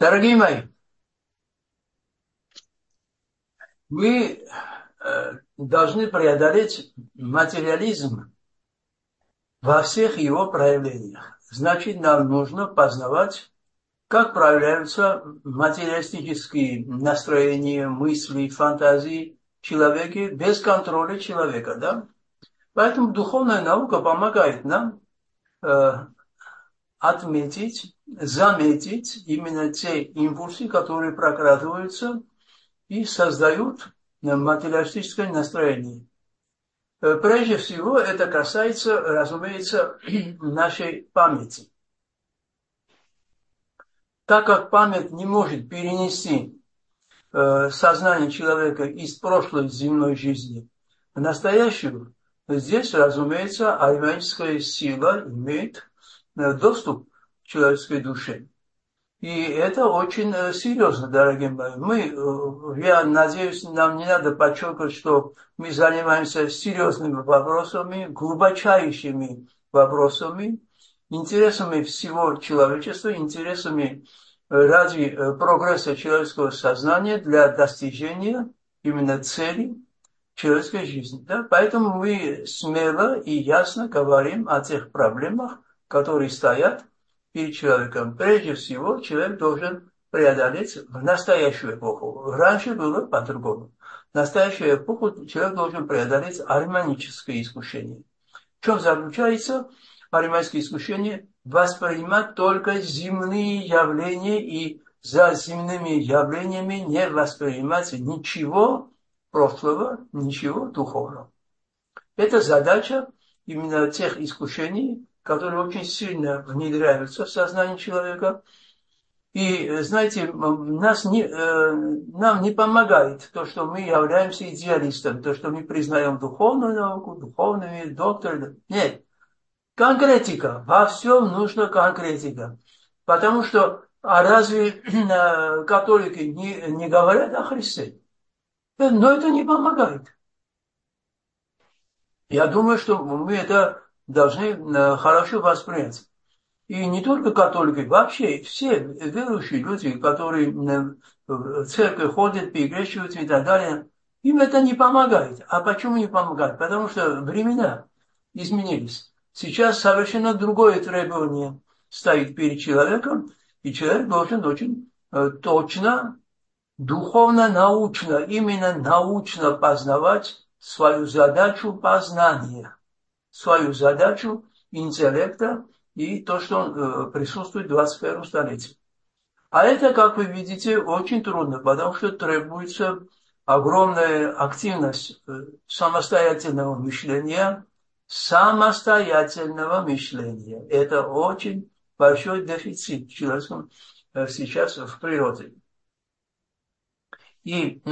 Дорогие мои, мы должны преодолеть материализм во всех его проявлениях. Значит, нам нужно познавать, как проявляются материалистические настроения, мысли, фантазии в человеке без контроля человека. Да? Поэтому духовная наука помогает нам э, отметить, заметить именно те импульсы, которые прокрадываются и создают материалистическое настроение. Прежде всего, это касается, разумеется, нашей памяти. Так как память не может перенести сознание человека из прошлой земной жизни в настоящую, здесь, разумеется, архаическая сила имеет доступ к человеческой душе. И это очень серьезно, дорогие мои. Я надеюсь, нам не надо подчеркивать, что мы занимаемся серьезными вопросами, глубочайшими вопросами, интересами всего человечества, интересами ради прогресса человеческого сознания для достижения именно цели человеческой жизни. Да? Поэтому мы смело и ясно говорим о тех проблемах, которые стоят перед человеком. Прежде всего, человек должен преодолеть в настоящую эпоху. Раньше было по-другому. В настоящую эпоху человек должен преодолеть арманическое искушение. В чем заключается арманическое искушение? Воспринимать только земные явления и за земными явлениями не воспринимать ничего прошлого, ничего духовного. Это задача именно тех искушений, которые очень сильно внедряются в сознание человека. И, знаете, нам не помогает то, что мы являемся идеалистами, то, что мы признаем духовную науку, духовными докторами. Нет. Конкретика. Во всем нужна конкретика. Потому что, а разве католики не говорят о Христе? Но это не помогает. Я думаю, что мы это должны хорошо воспринять. И не только католики, вообще все верующие люди, которые в церковь ходят, перекрещиваются и так далее, им это не помогает. А почему не помогает? Потому что времена изменились. Сейчас совершенно другое требование стоит перед человеком, и человек должен очень точно, духовно-научно, именно научно познавать свою задачу познания, свою задачу интеллекта и то, что присутствует в 21 столетии. А это, как вы видите, очень трудно, потому что требуется огромная активность самостоятельного мышления. Это очень большой дефицит в человеческом сейчас в природе. И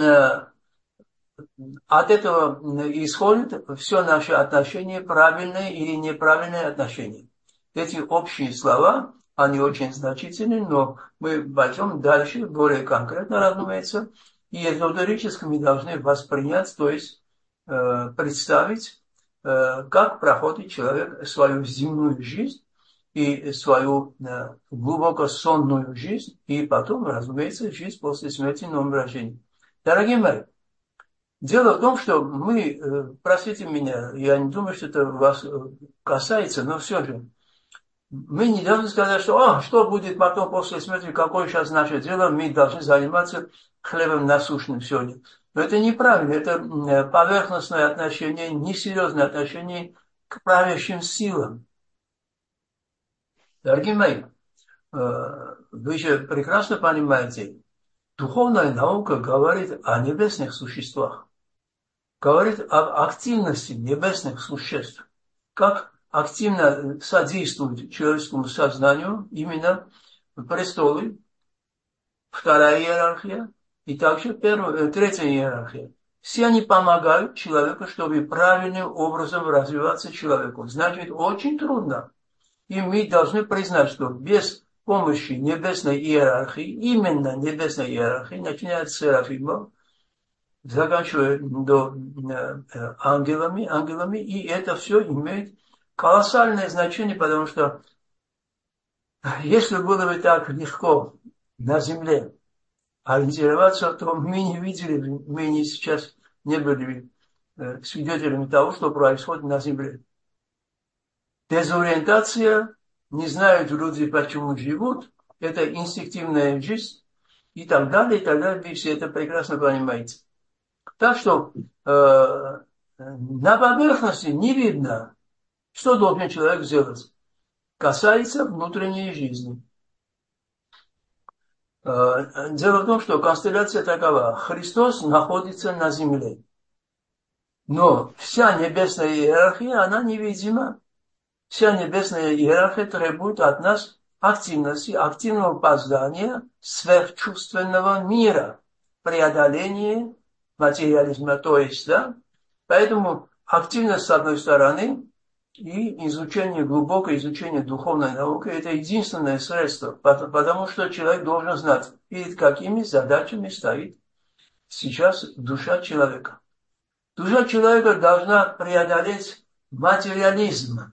от этого исходит все наши отношения, правильные или неправильные отношения. Эти общие слова, они очень значительны, но мы пойдем дальше, более конкретно, разумеется, и эзотерически мы должны воспринять, то есть представить, как проходит человек свою земную жизнь и свою глубоко сонную жизнь, и потом, разумеется, жизнь после смерти, новым рождением. Дорогие мои, дело в том, что мы, простите меня, я не думаю, что это вас касается, но все же, мы не должны сказать, что будет потом после смерти, какое сейчас наше дело, мы должны заниматься хлебом насущным сегодня. Но это неправильно, это поверхностное отношение, несерьезное отношение к правящим силам. Дорогие мои, вы же прекрасно понимаете, духовная наука говорит о небесных существах, говорит об активности небесных существ, как активно содействует человеческому сознанию именно престолы, вторая иерархия и также третья иерархия. Все они помогают человеку, чтобы правильным образом развиваться человеку. Значит, очень трудно. И мы должны признать, что без помощи небесной иерархии, именно небесной иерархии, начиная от серафимов, заканчивая до ангелами, и это все имеет колоссальное значение, потому что если было бы так легко на земле ориентироваться, то мы не видели, мы не сейчас не были свидетелями того, что происходит на земле. Дезориентация, не знают люди, почему живут, это инстинктивная жизнь и так далее, и так далее. Вы все это прекрасно понимаете. Так что на поверхности не видно, что должен человек сделать. Касается внутренней жизни. Дело в том, что констелляция такова. Христос находится на земле. Но вся небесная иерархия, она невидима. Вся небесная иерархия требует от нас активности, активного познания сверхчувственного мира, преодоления материализма, то есть, да. Поэтому активность, с одной стороны, и изучение, глубокое изучение духовной науки – это единственное средство, потому что человек должен знать, перед какими задачами стоит сейчас душа человека. Душа человека должна преодолеть материализм.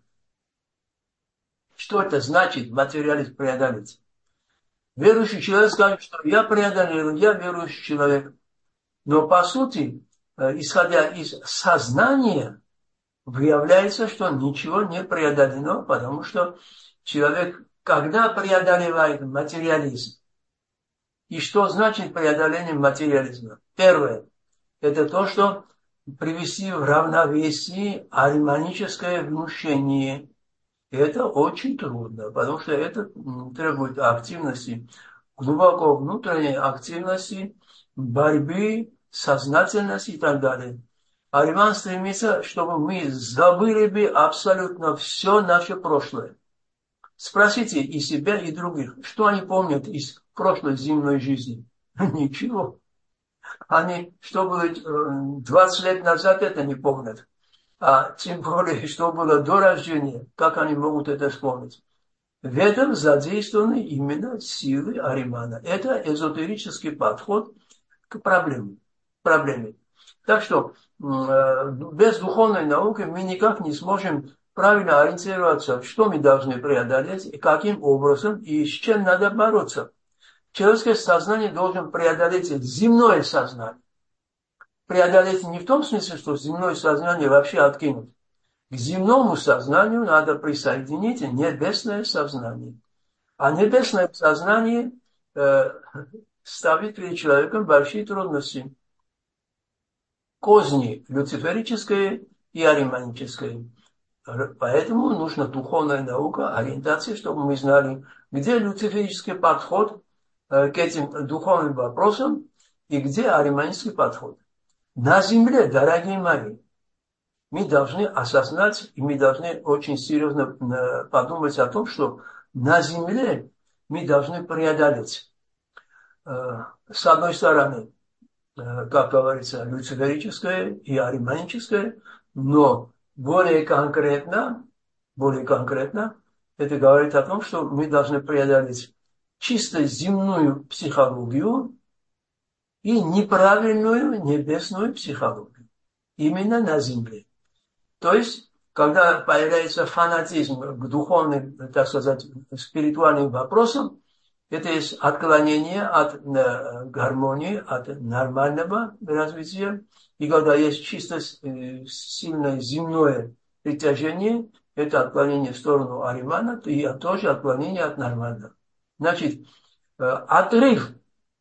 Что это значит, материализм преодолеть? Верующий человек скажет, что я преодолел, я верующий человек. Но по сути, исходя из сознания, выявляется, что ничего не преодолено, потому что человек, когда преодолевает материализм, и что значит преодоление материализма? Первое, это то, что привести в равновесие гармоническое внушение. Это очень трудно, потому что это требует активности, глубоко внутренней активности, борьбы, сознательности и так далее. Ариман стремится, чтобы мы забыли бы абсолютно все наше прошлое. Спросите и себя, и других, что они помнят из прошлой земной жизни. Ничего. Они, что было 20 лет назад, это не помнят. А тем более, что было до рождения, как они могут это вспомнить. В этом задействованы именно силы Аримана. Это эзотерический подход к проблеме. Так что без духовной науки мы никак не сможем правильно ориентироваться, что мы должны преодолеть, и каким образом, и с чем надо бороться. Человеческое сознание должен преодолеть земное сознание. Преодолеть не в том смысле, что земное сознание вообще откинуть. К земному сознанию надо присоединить небесное сознание. А небесное сознание ставит перед человеком большие трудности. Козни люциферическое и ариманическое. Поэтому нужна духовная наука, ориентация, чтобы мы знали, где люциферический подход к этим духовным вопросам и где ариманический подход. На земле, дорогие мои, мы должны осознать, и мы должны очень серьезно подумать о том, что на земле мы должны преодолеть, с одной стороны, как говорится, люциферическое и ариманическое, но более конкретно, это говорит о том, что мы должны преодолеть чисто земную психологию и неправильную небесную психологию. Именно на земле. То есть, когда появляется фанатизм к духовным, так сказать, спиритуальным вопросам, это есть отклонение от гармонии, от нормального развития. И когда есть чисто сильное земное притяжение, это отклонение в сторону Аримана, и тоже отклонение от нормального. Значит, отрыв,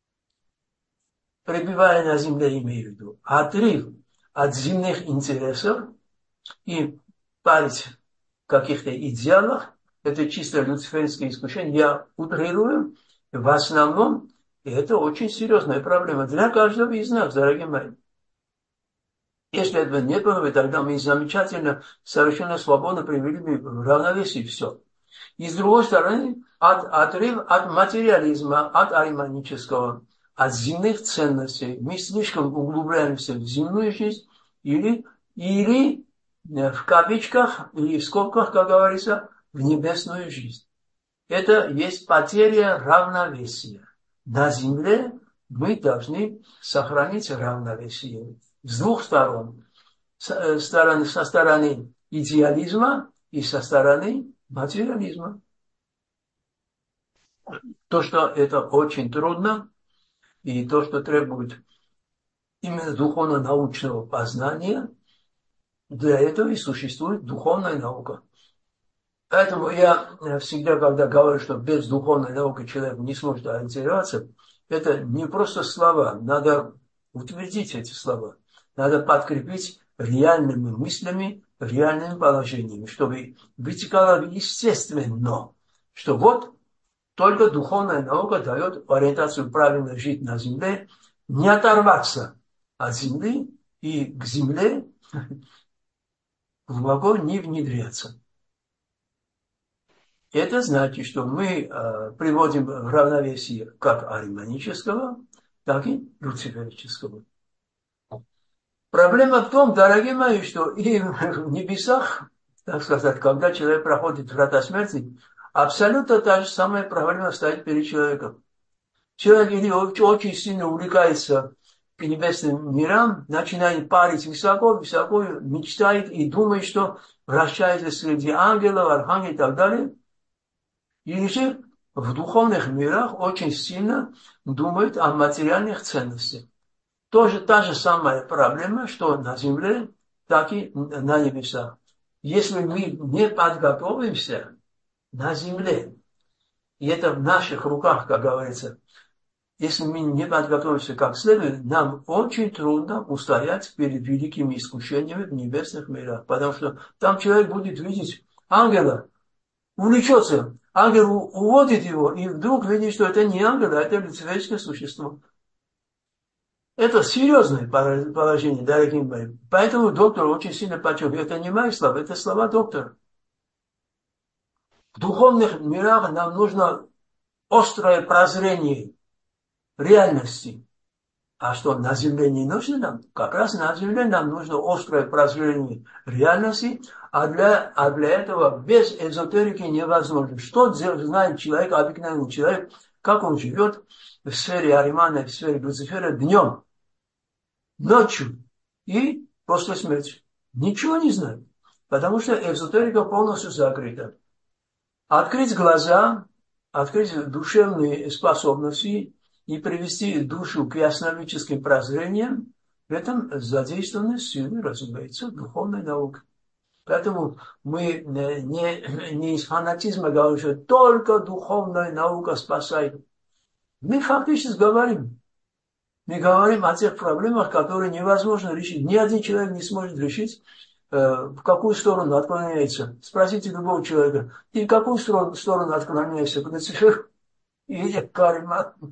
пребывая на земле, имею в виду, отрыв от земных интересов и парить в каких-то идеалах, это чисто люциферское искушение. Я утрирую, в основном, и это очень серьезная проблема для каждого из нас, дорогие мои. Если этого не было бы, тогда мы замечательно, совершенно свободно привели бы в равновесие все. И с другой стороны, отрыв от материализма, от ариманического, от земных ценностей. Мы слишком углубляемся в земную жизнь или в кавычках или в скобках, как говорится, в небесную жизнь. Это есть потеря равновесия. На земле мы должны сохранить равновесие с двух сторон. Со стороны идеализма и со стороны материализма. То, что это очень трудно, и то, что требует именно духовно-научного познания, для этого и существует духовная наука. Поэтому я всегда, когда говорю, что без духовной науки человек не сможет ориентироваться, это не просто слова, надо утвердить эти слова, надо подкрепить реальными мыслями, реальными положениями, чтобы вытекало естественно, что вот только духовная наука дает ориентацию правильно жить на земле, не оторваться от земли и к земле глубоко не внедряться. Это значит, что мы приводим в равновесие как ариманического, так и люциферического. Проблема в том, дорогие мои, что и в небесах, так сказать, когда человек проходит врата смерти, абсолютно та же самая проблема стоит перед человеком. Человек или очень сильно увлекается к небесным мирам, начинает парить высоко, мечтает и думает, что вращается среди ангелов, архангелов и так далее. Или же в духовных мирах очень сильно думает о материальных ценностях. Тоже та же самая проблема, что на земле, так и на небесах. Если мы не подготовимся на земле, и это в наших руках, как говорится, если мы не подготовимся как следует, нам очень трудно устоять перед великими искушениями в небесных мирах, потому что там человек будет видеть ангела, увлечется, ангел уводит его, и вдруг видит, что это не ангел, а это люциферское существо. Это серьезное положение, дорогие мои. Поэтому доктор очень сильно подчеркивает, это не мои слова, это слова доктора. В духовных мирах нам нужно острое прозрение реальности. А что на земле не нужно нам? Как раз на земле нам нужно острое прозрение реальности, а для этого без эзотерики невозможно. Что знает человек, обыкновенный человек, как он живет в сфере Аримана, в сфере Люцифера днем, ночью и после смерти? Ничего не знает, потому что эзотерика полностью закрыта. Открыть глаза, открыть душевные способности и привести душу к ясновидческим прозрениям, в этом задействованы силы, разумеется, духовной науки. Поэтому мы не из фанатизма говорим, что только духовная наука спасает. Мы фактически говорим. Мы говорим о тех проблемах, которые невозможно решить. Ни один человек не сможет решить, в какую сторону отклоняется. Спросите любого человека, ты в какую сторону отклоняешься, к Люциферу или к Ариману?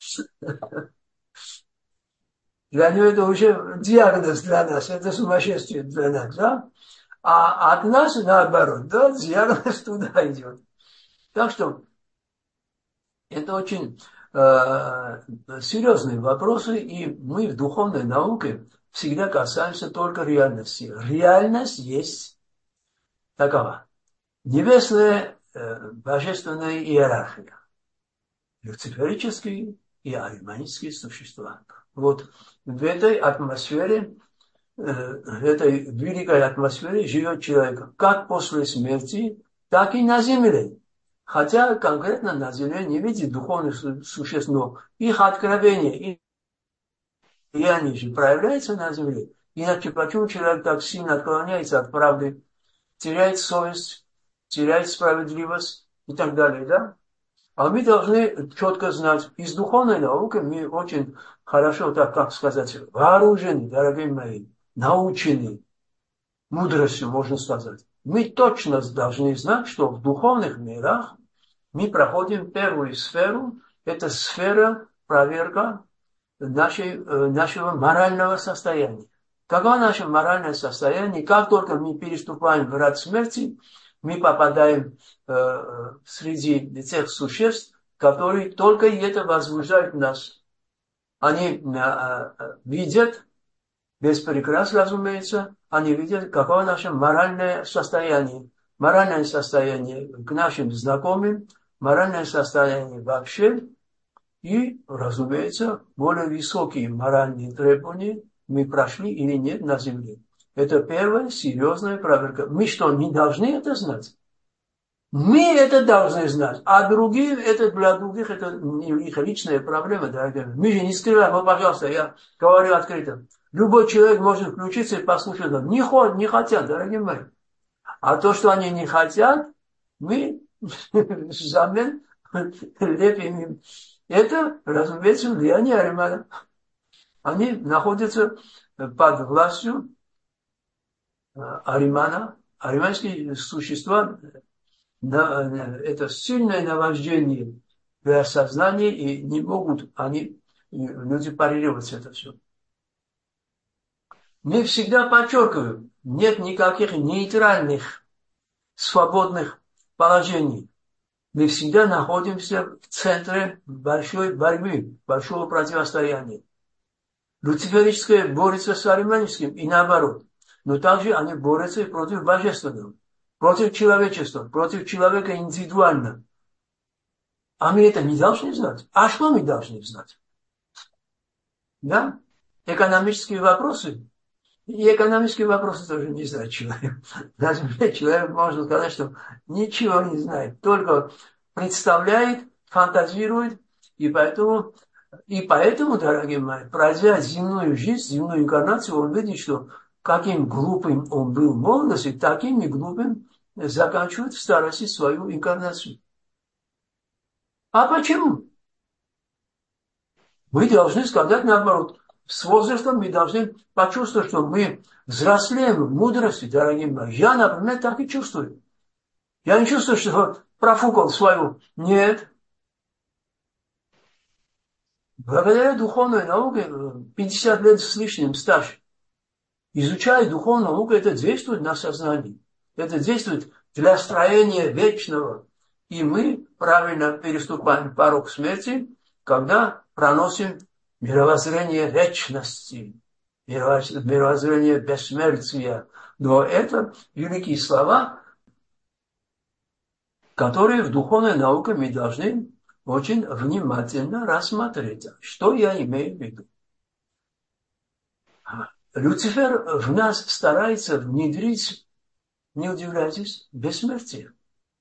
Для него это уже диагноз для нас, это сумасшествие для нас, да? А от нас наоборот, да, диагноз туда идет. Так что это очень серьезные вопросы, и мы в духовной науке всегда касаемся только реальности. Реальность есть такова. Небесная божественная иерархия. Люциферические и ариманические существа. Вот в этой атмосфере, в этой великой атмосфере живет человек как после смерти, так и на земле. Хотя конкретно на земле не видит духовных существ, но их откровение, и они же проявляются на земле. Иначе почему человек так сильно отклоняется от правды, теряет совесть, теряет справедливость и так далее, да? А мы должны четко знать, из духовной науки мы очень хорошо, так как сказать, вооружены, дорогие мои, научены мудростью, можно сказать. Мы точно должны знать, что в духовных мирах мы проходим первую сферу, это сфера проверка нашего морального состояния. Каково наше моральное состояние? Как только мы переступаем врат смерти, мы попадаем среди тех существ, которые только это возбуждают нас. Они видят, без прикрас, разумеется, они видят, каково наше моральное состояние. Моральное состояние к нашим знакомым, моральное состояние вообще. И, разумеется, более высокие моральные требования мы прошли или нет на земле. Это первая серьезная проверка. Мы что, не должны это знать? Мы это должны знать, а другие, это для других, это их личная проблема, дорогие. Мы же не скрываем, ну, пожалуйста, я говорю открыто. Любой человек может включиться и послушать. Не хотят, дорогие мои. А то, что они не хотят, мы взамен лепим им. Это, разумеется, влияние Аримана. Они находятся под властью Аримана. Ариманские существа, это сильное наваждение для сознания, и не могут люди парировать это все. Мы всегда подчеркиваем, нет никаких нейтральных, свободных положений. Мы всегда находимся в центре большой борьбы, большого противостояния. Люциферическое борется с ариманическим и наоборот. Но также они борются и против божественного, против человечества, против человека индивидуально. А мы это не должны знать. А что мы должны знать? Да? Экономические вопросы. И экономические вопросы тоже не знает человек. Даже человек может сказать, что ничего не знает, только представляет, фантазирует, и поэтому, дорогие мои, пройдя земную жизнь, земную инкарнацию, он видит, что каким глупым он был в молодости, таким и глупым заканчивает в старости свою инкарнацию. А почему? Мы должны сказать наоборот. С возрастом мы должны почувствовать, что мы взрослеем в мудрости, дорогие мои. Я, например, так и чувствую. Я не чувствую, что профукал свою. Нет. Благодаря духовной науке 50 лет с лишним стаж. Изучая духовную науку, это действует на сознание. Это действует для строения вечного. И мы правильно переступаем порог смерти, когда проносим мировоззрение вечности, мировоззрение бессмертия. Но это великие слова, которые в духовной науке мы должны очень внимательно рассмотреть. Что я имею в виду? Люцифер в нас старается внедрить, не удивляйтесь, бессмертие.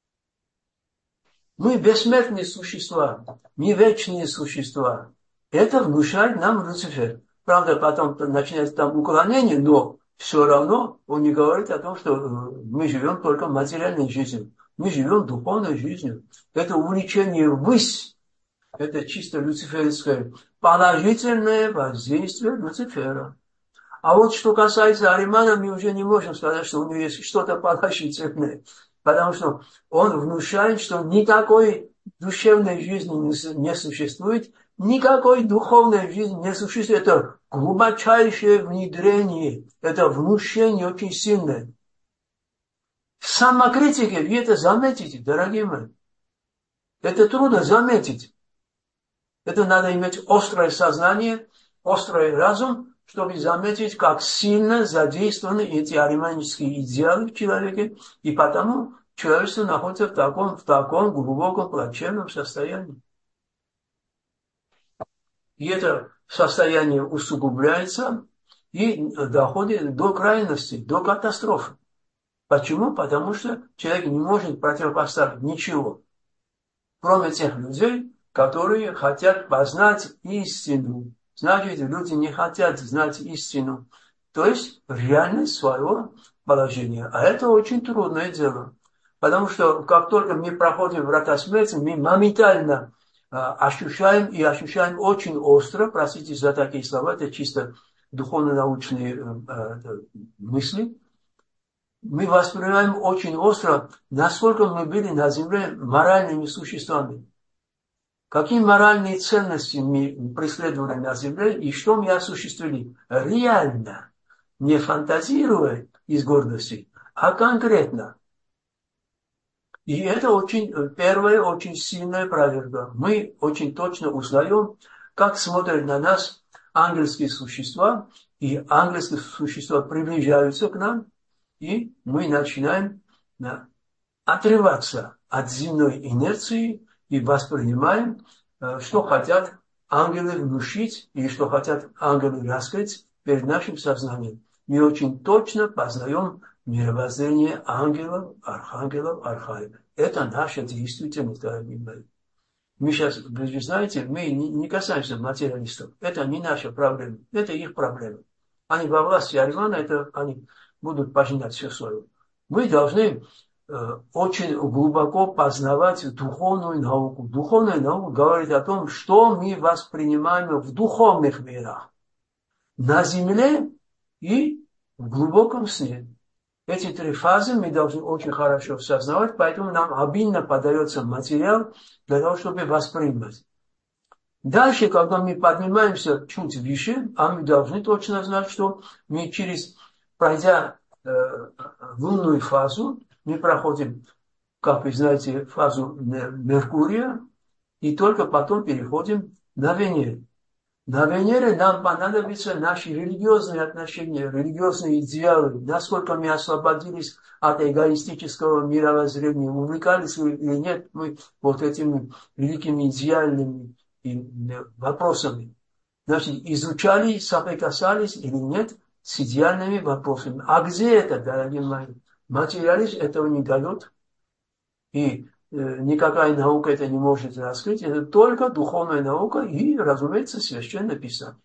Мы бессмертные существа, не вечные существа. Это внушает нам Люцифер. Правда, потом начинается там уклонение, но все равно он не говорит о том, что мы живем только материальной жизнью. Мы живем духовной жизнью. Это увлечение ввысь. Это чисто люциферское положительное воздействие Люцифера. А вот что касается Аримана, мы уже не можем сказать, что у него есть что-то положительное. Потому что он внушает, что никакой душевной жизни не существует, никакой духовной жизни не существует. Это глубочайшее внедрение, это внушение очень сильное. В самокритике вы это заметите, дорогие мои. Это трудно заметить. Это надо иметь острое сознание, острый разум, чтобы заметить, как сильно задействованы эти ариманические идеалы в человеке, и потому человечество находится в таком глубоком плачевном состоянии. И это состояние усугубляется и доходит до крайности, до катастрофы. Почему? Потому что человек не может противопоставить ничего, кроме тех людей, которые хотят познать истину. Значит, люди не хотят знать истину, то есть реальность своего положения. А это очень трудное дело. Потому что как только мы проходим врата смерти, мы моментально ощущаем очень остро, простите за такие слова, это чисто духовно-научные мысли, мы воспринимаем очень остро, насколько мы были на земле моральными существами. Какие моральные ценности мы преследовали на земле и что мы осуществили реально, не фантазируя из гордости, а конкретно. И это первая очень сильная проверка. Мы очень точно узнаем, как смотрят на нас ангельские существа, и ангельские существа приближаются к нам, и мы начинаем отрываться от земной инерции и воспринимаем, что хотят ангелы внушить и что хотят ангелы раскрыть перед нашим сознанием. Мы очень точно познаем мировоззрение ангелов, архангелов, архаев. Это наша действительность, дорогие мои. Мы сейчас, вы знаете, мы не касаемся материалистов. Это не наша проблема, это их проблема. Они во власти Аривана, это они будут пожинать все свое. Мы должны очень глубоко познавать духовную науку. Духовная наука говорит о том, что мы воспринимаем в духовных мирах. На земле и в глубоком сне. Эти три фазы мы должны очень хорошо осознавать, поэтому нам обильно подается материал для того, чтобы воспринимать. Дальше, когда мы поднимаемся чуть выше, а мы должны точно знать, что мы пройдя лунную фазу, мы проходим, как вы знаете, фазу Меркурия, и только потом переходим на Венеру. На Венере нам понадобятся наши религиозные отношения, религиозные идеалы, насколько мы освободились от эгоистического мировоззрения, увлекались или нет мы вот этими великими идеальными вопросами. Значит, изучали, соприкасались или нет с идеальными вопросами. А где это, дорогие мои? Материализм этого не дает. И никакая наука это не может раскрыть. Это только духовная наука и, разумеется, Священное Писание.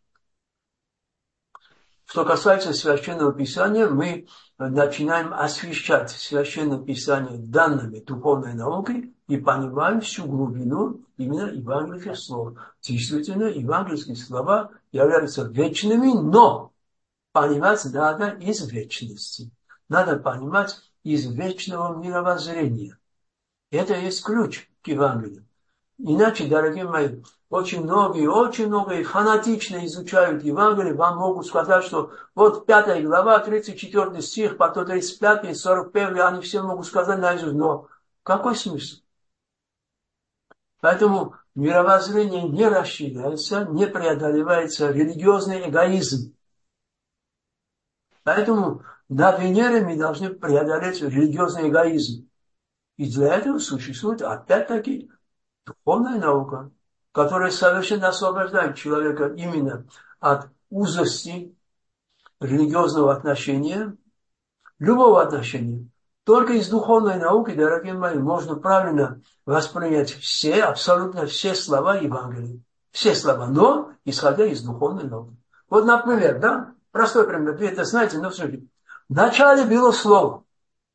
Что касается Священного Писания, мы начинаем освещать Священное Писание данными духовной науки и понимаем всю глубину именно евангельских слов. Действительно, евангельские слова являются вечными, но понимать надо из вечности. Надо понимать из вечного мировоззрения. Это есть ключ к Евангелию. Иначе, дорогие мои, очень многие фанатично изучают Евангелие, вам могут сказать, что вот 5 глава, 34 стих, потом 35, 41, они все могут сказать наизусть, но какой смысл? Поэтому мировоззрение не расширяется, не преодолевается религиозный эгоизм. Поэтому на Венере мы должны преодолеть религиозный эгоизм. И для этого существует, опять-таки, духовная наука, которая совершенно освобождает человека именно от узости религиозного отношения, любого отношения. Только из духовной науки, дорогие мои, можно правильно воспринять абсолютно все слова Евангелия. Все слова, но исходя из духовной науки. Вот, например, да, простой пример, вы это знаете, но слушайте. В начале было слово.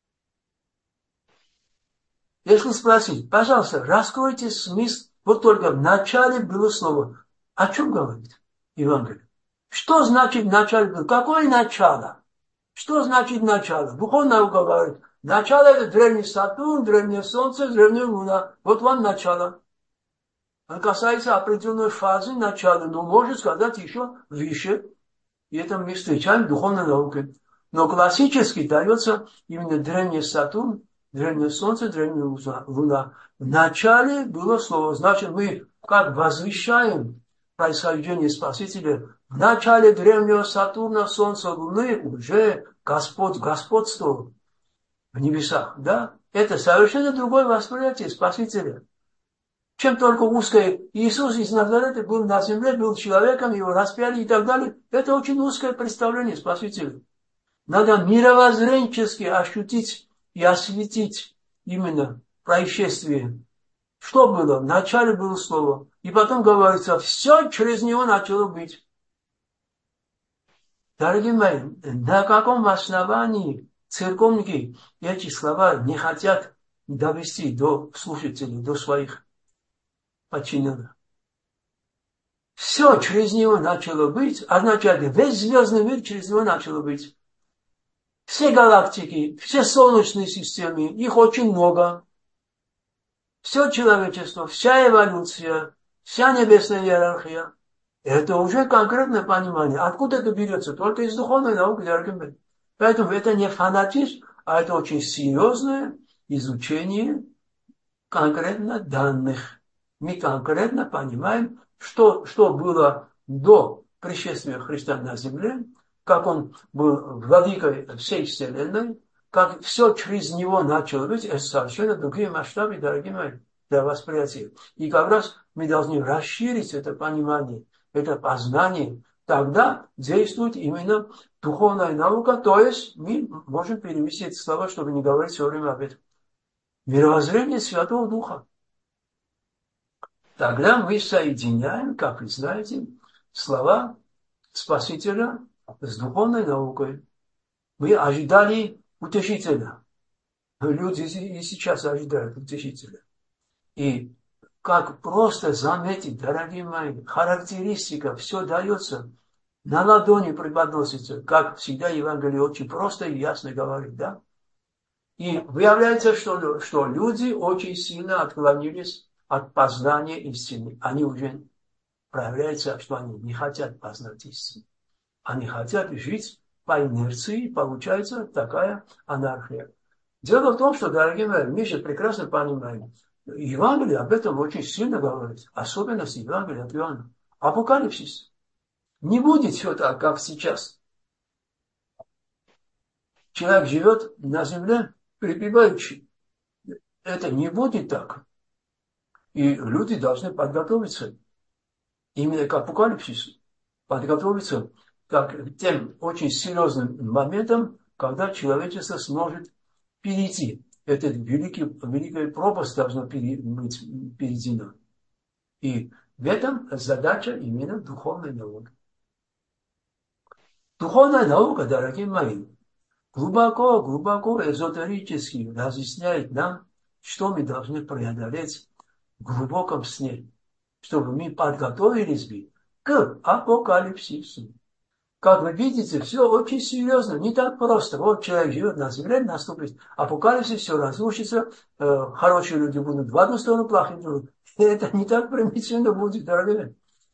Если спросить, пожалуйста, раскройте смысл, вот только в начале было слово. О чем говорит Евангелие? Что значит в начале было? Какое начало? Что значит начало? Духовная наука говорит, начало это древний Сатурн, древнее Солнце, древняя Луна. Вот вам начало. Он касается определенной фазы начала, но может сказать еще выше. И это мы встречаем в духовной науке. Но классически дается именно древний Сатурн, древнее Солнце, древняя Луна. В начале было слово. Значит, мы как возвещаем происхождение Спасителя. В начале древнего Сатурна, Солнца, Луны уже Господь господствовал в небесах. Да? Это совершенно другое восприятие Спасителя. Чем только узкое. Иисус из Назарета был на земле, был человеком, его распяли и так далее. Это очень узкое представление Спасителя. Надо мировоззренчески ощутить и осветить именно происшествие. Что было? Вначале было слово. И потом говорится, все через него начало быть. Дорогие мои, на каком основании церковники эти слова не хотят довести до слушателей, до своих подчиненных? Все через него начало быть, означает, весь звездный мир через него начало быть. Все галактики, все солнечные системы, их очень много. Все человечество, вся эволюция, вся небесная иерархия. Это уже конкретное понимание. Откуда это берется? Только из духовной науки, дорогие мои. Поэтому это не фанатизм, а это очень серьезное изучение конкретно данных. Мы конкретно понимаем, что было до пришествия Христа на земле, как он был владыкой всей вселенной, как все через него начало быть, это совершенно другие масштабы, дорогие мои, для восприятия. И как раз мы должны расширить это понимание, это познание. Тогда действует именно Духовная наука, то есть мы можем перевести эти слова, чтобы не говорить все время об этом. Мировоззрение Святого Духа. Тогда мы соединяем, как вы знаете, слова Спасителя с духовной наукой. Мы ожидали утешителя. Люди и сейчас ожидают утешителя. И как просто заметить, дорогие мои, характеристика, все дается, на ладони преподносится, как всегда Евангелие очень просто и ясно говорит, да? И выявляется, что люди очень сильно отклонились от познания истины. Они уже проявляется, что они не хотят познать истину. Они хотят жить по инерции, получается такая анархия. Дело в том, что, дорогие мои, мы же прекрасно понимаем, Евангелие об этом очень сильно говорит, особенность Евангелия от Иоанна. Апокалипсис. Не будет все так, как сейчас. Человек живет на земле припеваючи. Это не будет так. И люди должны подготовиться именно к апокалипсису. Подготовиться к тем очень серьезным моментам, когда человечество сможет перейти. Этот великая пропасть должна быть перейдена. И в этом задача именно духовной науки. Духовная наука, дорогие мои, глубоко эзотерически разъясняет нам, что мы должны преодолеть в глубоком сне, чтобы мы подготовились бы к апокалипсису. Как вы видите, все очень серьезно, не так просто. Вот человек живет на земле, наступит апокалипсис, все разрушится, хорошие люди будут в одну сторону, плохие в другую. Это не так примитивно будет, дорогие.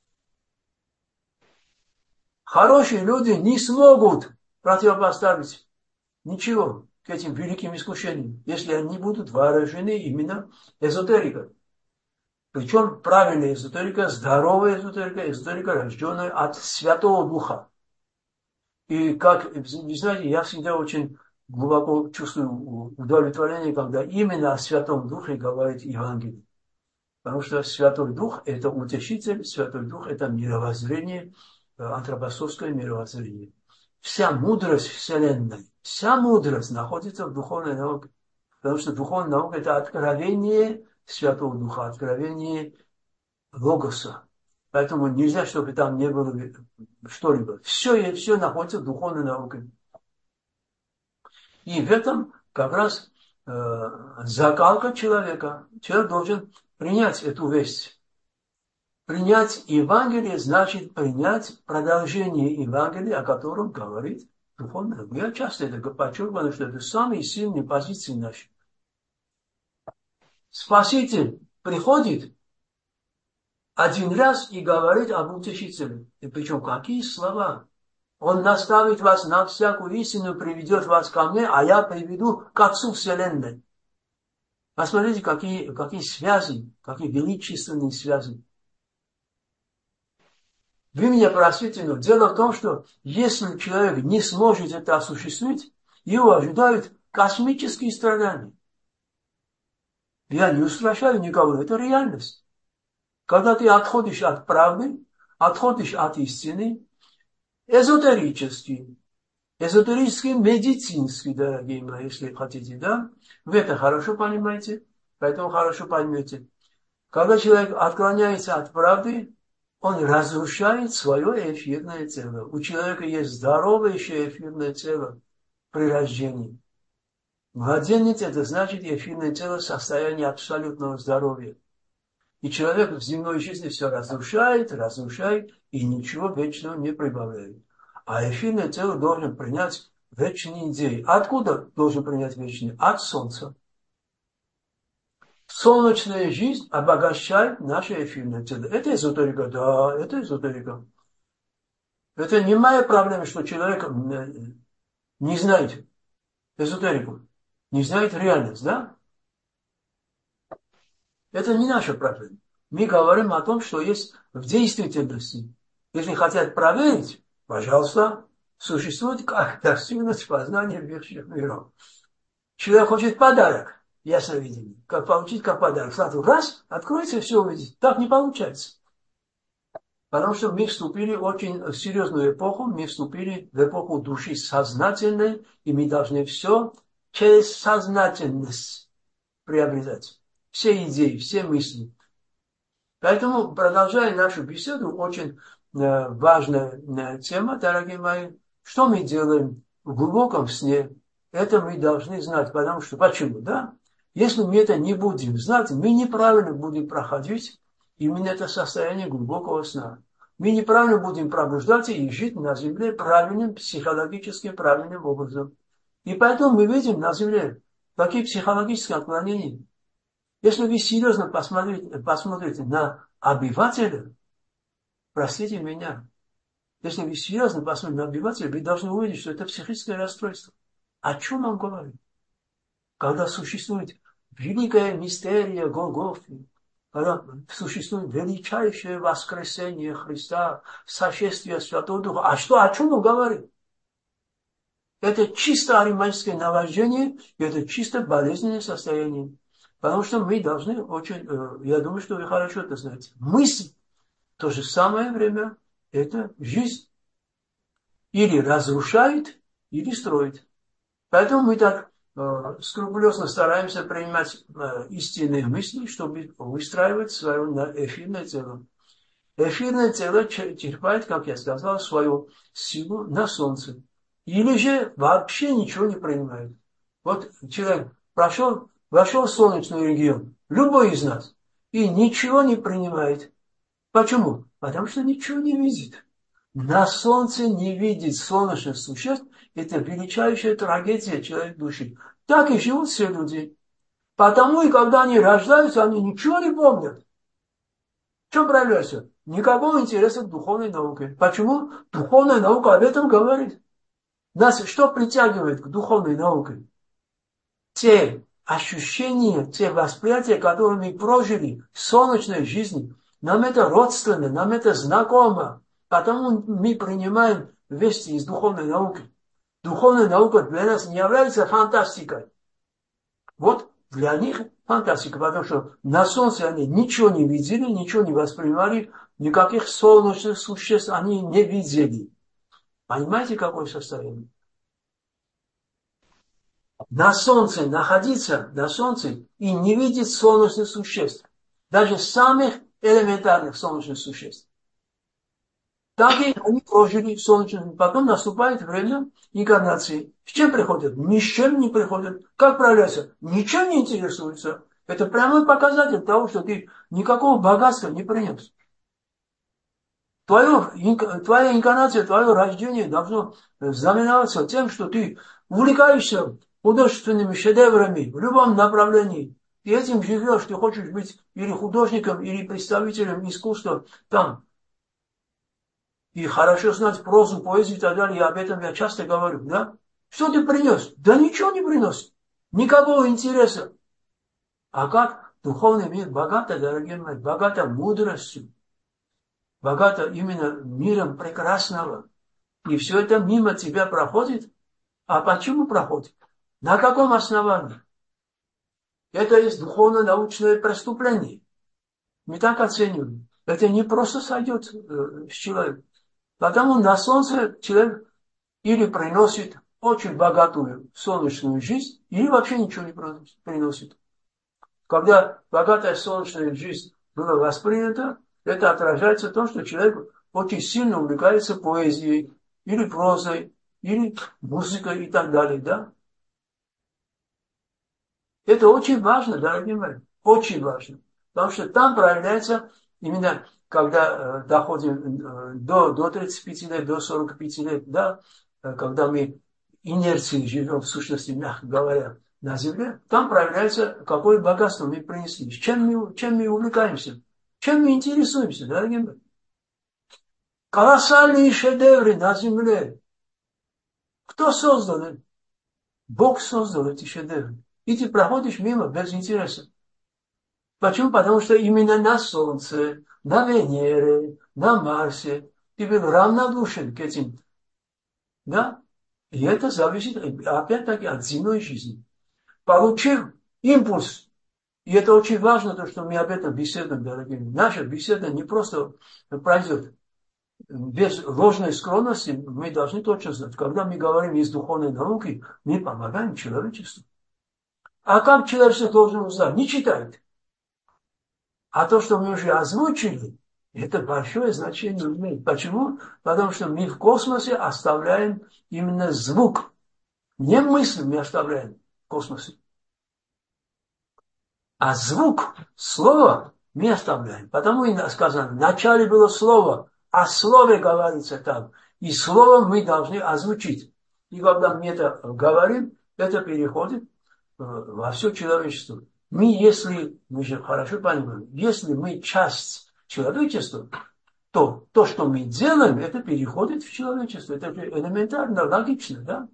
Хорошие люди не смогут противопоставить ничего к этим великим искушениям, если они будут вооружены именно эзотерикой. Причем правильная эзотерика, здоровая эзотерика, эзотерика, рожденная от Святого Духа. И как, вы знаете, я всегда очень глубоко чувствую удовлетворение, когда именно о Святом Духе говорит Евангелие. Потому что Святой Дух – это утешитель, Святой Дух – это мировоззрение, антропософское мировоззрение. Вся мудрость Вселенной, вся мудрость находится в духовной науке. Потому что духовная наука – это откровение Святого Духа, откровение Логоса. Поэтому нельзя, чтобы там не было что-либо. Все находится в духовной науке. И в этом как раз закалка человека. Человек должен принять эту весть. Принять Евангелие значит принять продолжение Евангелия, о котором говорит духовная наука. Я часто это подчеркиваю, что это самые сильные позиции наши. Спаситель приходит один раз и говорит об утешителе. И причем какие слова? Он наставит вас на всякую истину, приведет вас ко мне, а я приведу к Отцу Вселенной. Посмотрите, какие связи, какие величественные связи. Вы меня простите, но дело в том, что если человек не сможет это осуществить, его ожидают космические страдания. Я не устрашаю никого, это реальность. Когда ты отходишь от правды, отходишь от истины, эзотерически, медицинский, дорогие мои, если хотите, да? Вы это хорошо понимаете, поэтому хорошо поймете. Когда человек отклоняется от правды, он разрушает свое эфирное тело. У человека есть здоровое еще эфирное тело при рождении. Младенец – это значит эфирное тело в состоянии абсолютного здоровья. И человек в земной жизни все разрушает, и ничего вечного не прибавляет. А эфирное тело должен принять вечные идеи. Откуда должен принять вечные? От Солнца. Солнечная жизнь обогащает наше эфирное тело. Это эзотерика? Да, это эзотерика. Это не моя проблема, что человек не знает эзотерику, не знает реальность, да? Это не наша проблема. Мы говорим о том, что есть в действительности. Если хотят проверить, пожалуйста, существует как достигнуть познания высших миров. Человек хочет подарок, ясновидение. Как получить как подарок? Сразу раз, откроется и все увидит. Так не получается. Потому что мы вступили в очень серьезную эпоху, мы вступили в эпоху души сознательной, и мы должны все через сознательность приобретать. Все идеи, все мысли. Поэтому, продолжая нашу беседу, очень важная тема, дорогие мои, что мы делаем в глубоком сне, это мы должны знать, потому что, почему, да? Если мы это не будем знать, мы неправильно будем проходить именно это состояние глубокого сна. Мы неправильно будем пробуждаться и жить на земле правильным, психологически правильным образом. И поэтому мы видим на земле такие психологические отклонения. Если вы серьезно посмотрите на обывателя, простите меня, если вы серьезно посмотрите на обывателя, вы должны увидеть, что это психическое расстройство. О чем он говорит? Когда существует великая мистерия Голгофы, когда существует величайшее воскресение Христа, сошествие Святого Духа. О чем он говорит? Это чисто ариманское наваждение, и это чисто болезненное состояние. Потому что мы должны очень, я думаю, что вы хорошо это знаете, мысль в то же самое время это жизнь. Или разрушает, или строит. Поэтому мы так скрупулезно стараемся принимать истинные мысли, чтобы выстраивать свое эфирное тело. Эфирное тело черпает, как я сказал, свою силу на солнце. Или же вообще ничего не принимает. Вот человек вошел в солнечный регион, любой из нас, и ничего не принимает. Почему? Потому что ничего не видит. На солнце не видеть солнечных существ – это величайшая трагедия человека души. Так и живут все люди. Потому и когда они рождаются, они ничего не помнят. В чем проявляется? Никакого интереса к духовной науке. Почему? Духовная наука об этом говорит. Нас что притягивает к духовной науке? Те ощущения, те восприятия, которые мы прожили в солнечной жизни, нам это родственно, нам это знакомо. Потому мы принимаем вести из духовной науки. Духовная наука для нас не является фантастикой. Вот для них фантастика, потому что на солнце они ничего не видели, ничего не воспринимали, никаких солнечных существ они не видели. Понимаете, какое состояние? На солнце находиться, на солнце и не видеть солнечных существ. Даже самых элементарных солнечных существ. Так и они прожили в солнечном. Потом наступает время инкарнации. С чем приходят? Ни с чем не приходят. Как проявляются? Ничем не интересуются. Это прямой показатель того, что ты никакого богатства не принес. Твоя инкарнация, твое рождение должно знаменоваться тем, что ты увлекаешься художественными шедеврами в любом направлении. И этим живешь, ты хочешь быть или художником, или представителем искусства там. И хорошо знать прозу, поэзию и так далее. И об этом я часто говорю, да? Что ты принес? Да ничего не принес. Никакого интереса. А как духовный мир богато, дорогие мои, богато мудростью. Богато именно миром прекрасного. И все это мимо тебя проходит. А почему проходит? На каком основании? Это есть духовно-научное преступление. Мы так оцениваем. Это не просто сойдет с человека. Потому на солнце человек или приносит очень богатую солнечную жизнь, или вообще ничего не приносит. Когда богатая солнечная жизнь была воспринята, это отражается в том, что человек очень сильно увлекается поэзией, или прозой, или музыкой и так далее. Да? Это очень важно, дорогие мои, очень важно. Потому что там проявляется именно, когда доходим до 35 лет, до 45 лет, да, когда мы инерцией живем, в сущности, мягко говоря, на земле, там проявляется, какое богатство мы принесли, чем мы увлекаемся, чем мы интересуемся, дорогие мои. Колоссальные шедевры на земле. Кто создал? Бог создал эти шедевры. И ты проходишь мимо без интереса. Почему? Потому что именно на Солнце, на Венере, на Марсе ты был равнодушен к этим. Да? И это зависит опять-таки от земной жизни. Получив импульс, и это очень важно, то, что мы об этом беседуем, дорогие. Наша беседа не просто пройдет. без ложной скромности мы должны точно знать, когда мы говорим из духовной науки, мы помогаем человечеству. А как человечество должен узнать? Не читает. А то, что мы уже озвучили, это большое значение имеет. Почему? Потому что мы в космосе оставляем именно звук. Не мысль мы оставляем в космосе. А звук, слово мы оставляем. Потому и сказано, в начале было слово, о слове говорится там. И слово мы должны озвучить. И когда мы это говорим, это переходит во все человечество. Мы, если, мы же хорошо понимаем, если мы часть человечества, то, что мы делаем, это переходит в человечество. Это же элементарно, логично, да?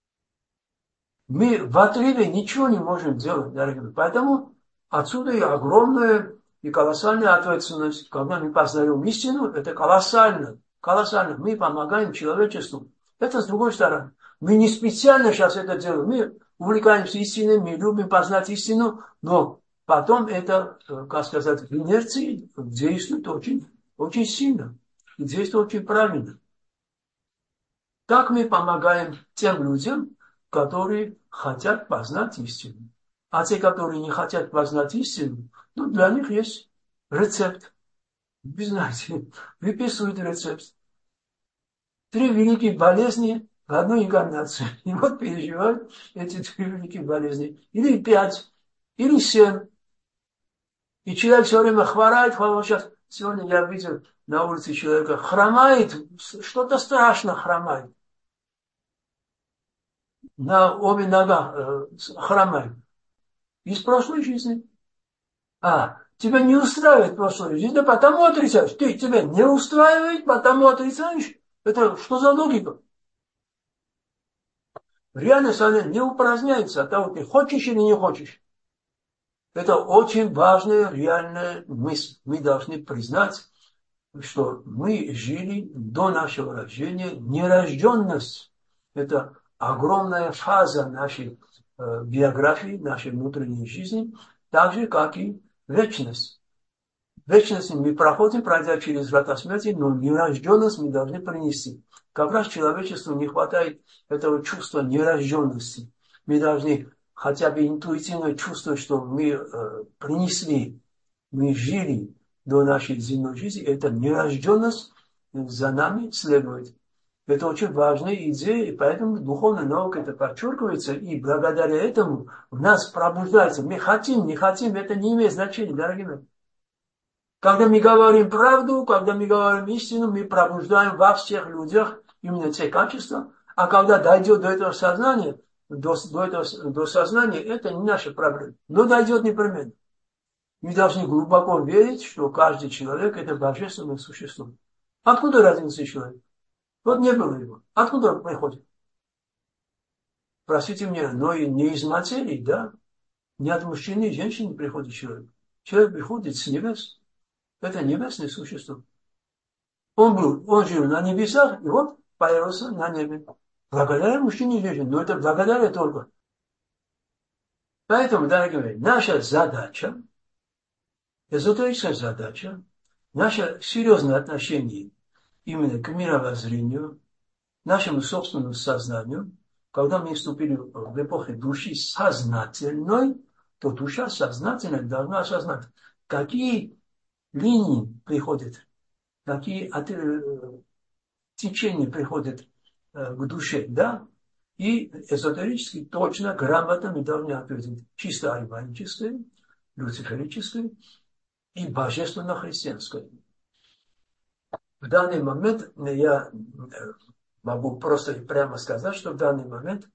Мы в отрыве ничего не можем делать, дорогие. Поэтому отсюда и огромная и колоссальная ответственность. Когда мы познаем истину, это колоссально. Колоссально. Мы помогаем человечеству. Это с другой стороны. Мы не специально сейчас это делаем. Мы увлекаемся истиной, мы любим познать истину, но потом это, как сказать, в инерции действует очень, очень сильно. И действует очень правильно. Так мы помогаем тем людям, которые хотят познать истину. А те, которые не хотят познать истину, ну, для них есть рецепт. Вы знаете, выписывают рецепт. 3 великие болезни в одной инкарнации. И вот переживают эти 3 великие болезни. Или 5, или 7. И человек все время хворает. Вот сейчас, сегодня я видел на улице человека, хромает, что-то страшно хромает. На обе нога хромает. Из прошлой жизни. Тебя не устраивает прошлая жизнь, а потому отрицаешь. Тебя не устраивает, потому отрицаешь. Это что за логика? Реальность, она не упраздняется от того, ты хочешь или не хочешь. Это очень важная реальная мысль. Мы должны признать, что мы жили до нашего рождения. Нерожденность – это огромная фаза нашей биографии, нашей внутренней жизни, так же, как и вечность. Вечность мы проходим, пройдя через врата смерти, но нерожденность мы должны принести. Как раз человечеству не хватает этого чувства нерожденности. Мы должны хотя бы интуитивно чувствовать, что мы принесли, мы жили до нашей земной жизни. Это нерожденность за нами следует. Это очень важная идея, и поэтому духовная наука это подчеркивается, и благодаря этому в нас пробуждается. Мы хотим, не хотим, это не имеет значения, дорогие мои. Когда мы говорим правду, когда мы говорим истину, мы пробуждаем во всех людях именно те качества. А когда дойдет до этого сознания, до сознания, это не наша проблема. Но дойдет непременно. Мы должны глубоко верить, что каждый человек это божественное существо. Откуда родился человек? Вот не было его. Откуда он приходит? Простите меня, но и не из материи, да? Не от мужчины и женщины приходит человек. Человек приходит с небес. Это небесное существо. Он жил на небесах, и вот появился на небе. Благодаря мужчине и женщине. Но это благодаря только. Поэтому, дорогие мои, наша задача, эзотерическая задача, наше серьезное отношение именно к мировоззрению, нашему собственному сознанию, когда мы вступили в эпоху души сознательной, то душа сознательная должна осознать, какие линии приходят, какие течения приходят к душе, да, и эзотерически точно, грамотно мы должны ответить чисто айваническое, люциферическое и божественно-христианское. В данный момент я могу просто прямо сказать, что в данный момент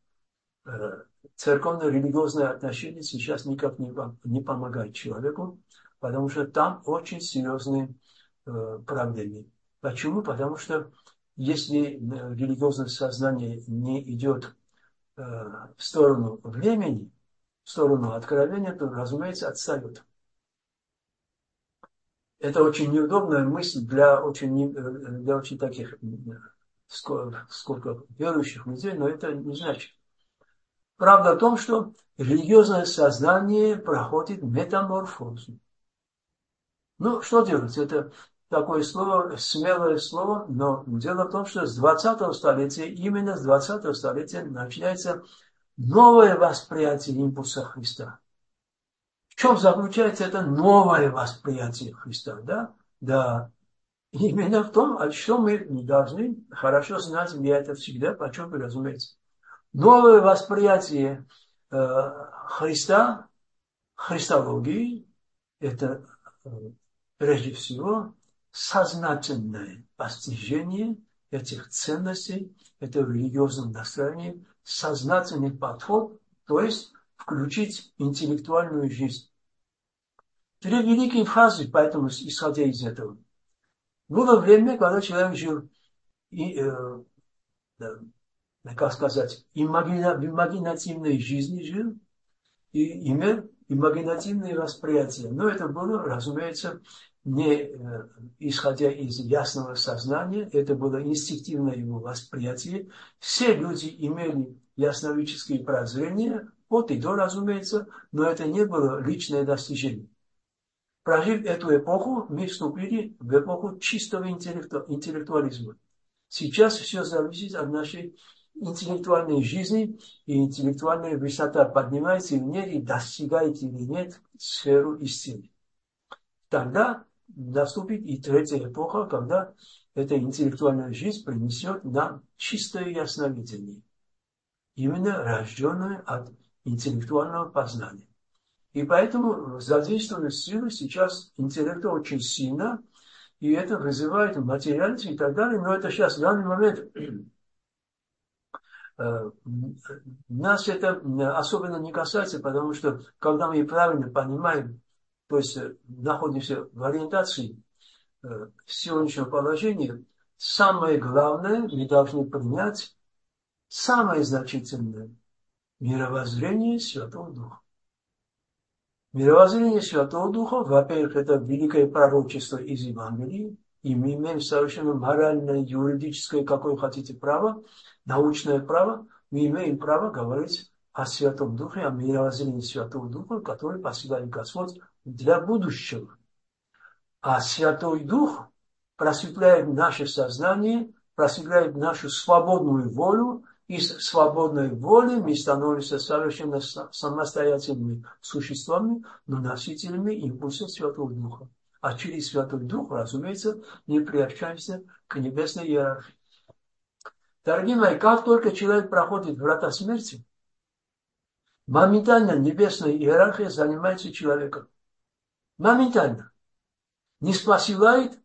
церковно-религиозное отношение сейчас никак не помогает человеку, потому что там очень серьезные проблемы. Почему? Потому что если религиозное сознание не идет в сторону времени, в сторону откровения, то, разумеется, отстает. Это очень неудобная мысль для очень таких сколько верующих людей, но это не значит. Правда в том, что религиозное сознание проходит метаморфозу. Ну, что делать? Это такое слово, смелое слово, но дело в том, что с 20-го столетия, именно с 20-го столетия начинается новое восприятие импульса Христа. В чем заключается это новое восприятие Христа? Да? Да. Именно в том, о чем мы должны хорошо знать, я это всегда подчеркиваю, разумеется. Новое восприятие Христа, христологии, это прежде всего сознательное постижение этих ценностей, этого религиозного настроения, сознательный подход, то есть включить интеллектуальную жизнь. Три великие фразы, поэтому, исходя из этого. Было время, когда человек жил, как сказать, имагинативной жизни жил, и имел имагинативные восприятия. Но это было, разумеется, не исходя из ясного сознания, это было инстинктивное его восприятие. Все люди имели ясновидческие прозрения, от и до, разумеется, но это не было личное достижение. Прожив эту эпоху, мы вступили в эпоху чистого интеллектуализма. Сейчас все зависит от нашей интеллектуальной жизни, и интеллектуальная высота поднимается или нет, и достигает или нет сферу истины. Тогда наступит и третья эпоха, когда эта интеллектуальная жизнь принесет нам чистое ясновидение, именно рожденное от интеллектуального познания. И поэтому задействованная сила сейчас интеллекта очень сильно, и это вызывает материальность и так далее, но это сейчас в данный момент нас это особенно не касается, потому что когда мы правильно понимаем, то есть находимся в ориентации сегодняшнего положения, самое главное, мы должны принять самое значительное мировоззрение Святого Духа. Мировоззрение Святого Духа, во-первых, это великое пророчество из Евангелия, и мы имеем совершенно моральное, юридическое, какое хотите право, научное право, мы имеем право говорить о Святом Духе, о мировоззрении Святого Духа, который посылает Господь для будущего. А Святой Дух просветляет наше сознание, просветляет нашу свободную волю, из свободной воли мы становимся совершенно самостоятельными существами, но носителями импульса Святого Духа. А через Святой Дух, разумеется, мы приобщаемся к небесной иерархии. Дорогие мои, как только человек проходит врата смерти, моментально небесная иерархия занимается человеком. Моментально. Не посылает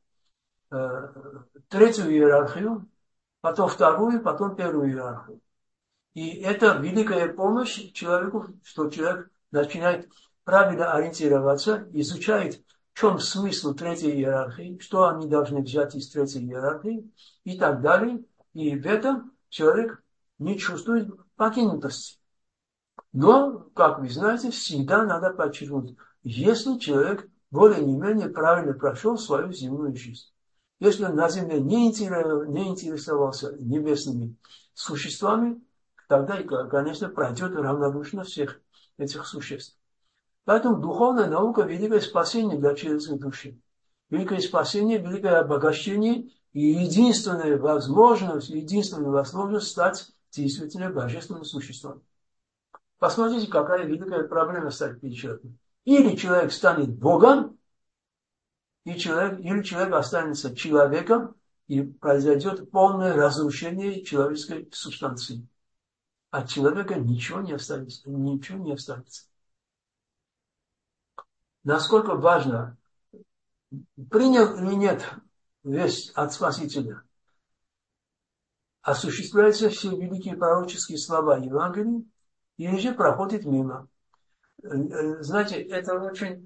третью иерархию, потом вторую, потом первую иерархию. И это великая помощь человеку, что человек начинает правильно ориентироваться, изучает, в чем смысл третьей иерархии, что они должны взять из третьей иерархии и так далее. И в этом человек не чувствует покинутости. Но, как вы знаете, всегда надо подчеркнуть, если человек более-менее правильно прошел свою земную жизнь. Если он на земле не интересовался небесными существами, тогда, конечно, пройдет равнодушно всех этих существ. Поэтому духовная наука – великое спасение для человеческой души. Великое спасение, великое обогащение и единственная возможность стать действительно божественным существом. Посмотрите, какая великая проблема стоит перед человеком. Или человек станет Богом, или человек останется человеком, и произойдет полное разрушение человеческой субстанции. От человека ничего не останется. Ничего не останется. Насколько важно, принял или нет весть от Спасителя, осуществляются все великие пророческие слова Евангелия, или же проходит мимо. Знаете, это очень,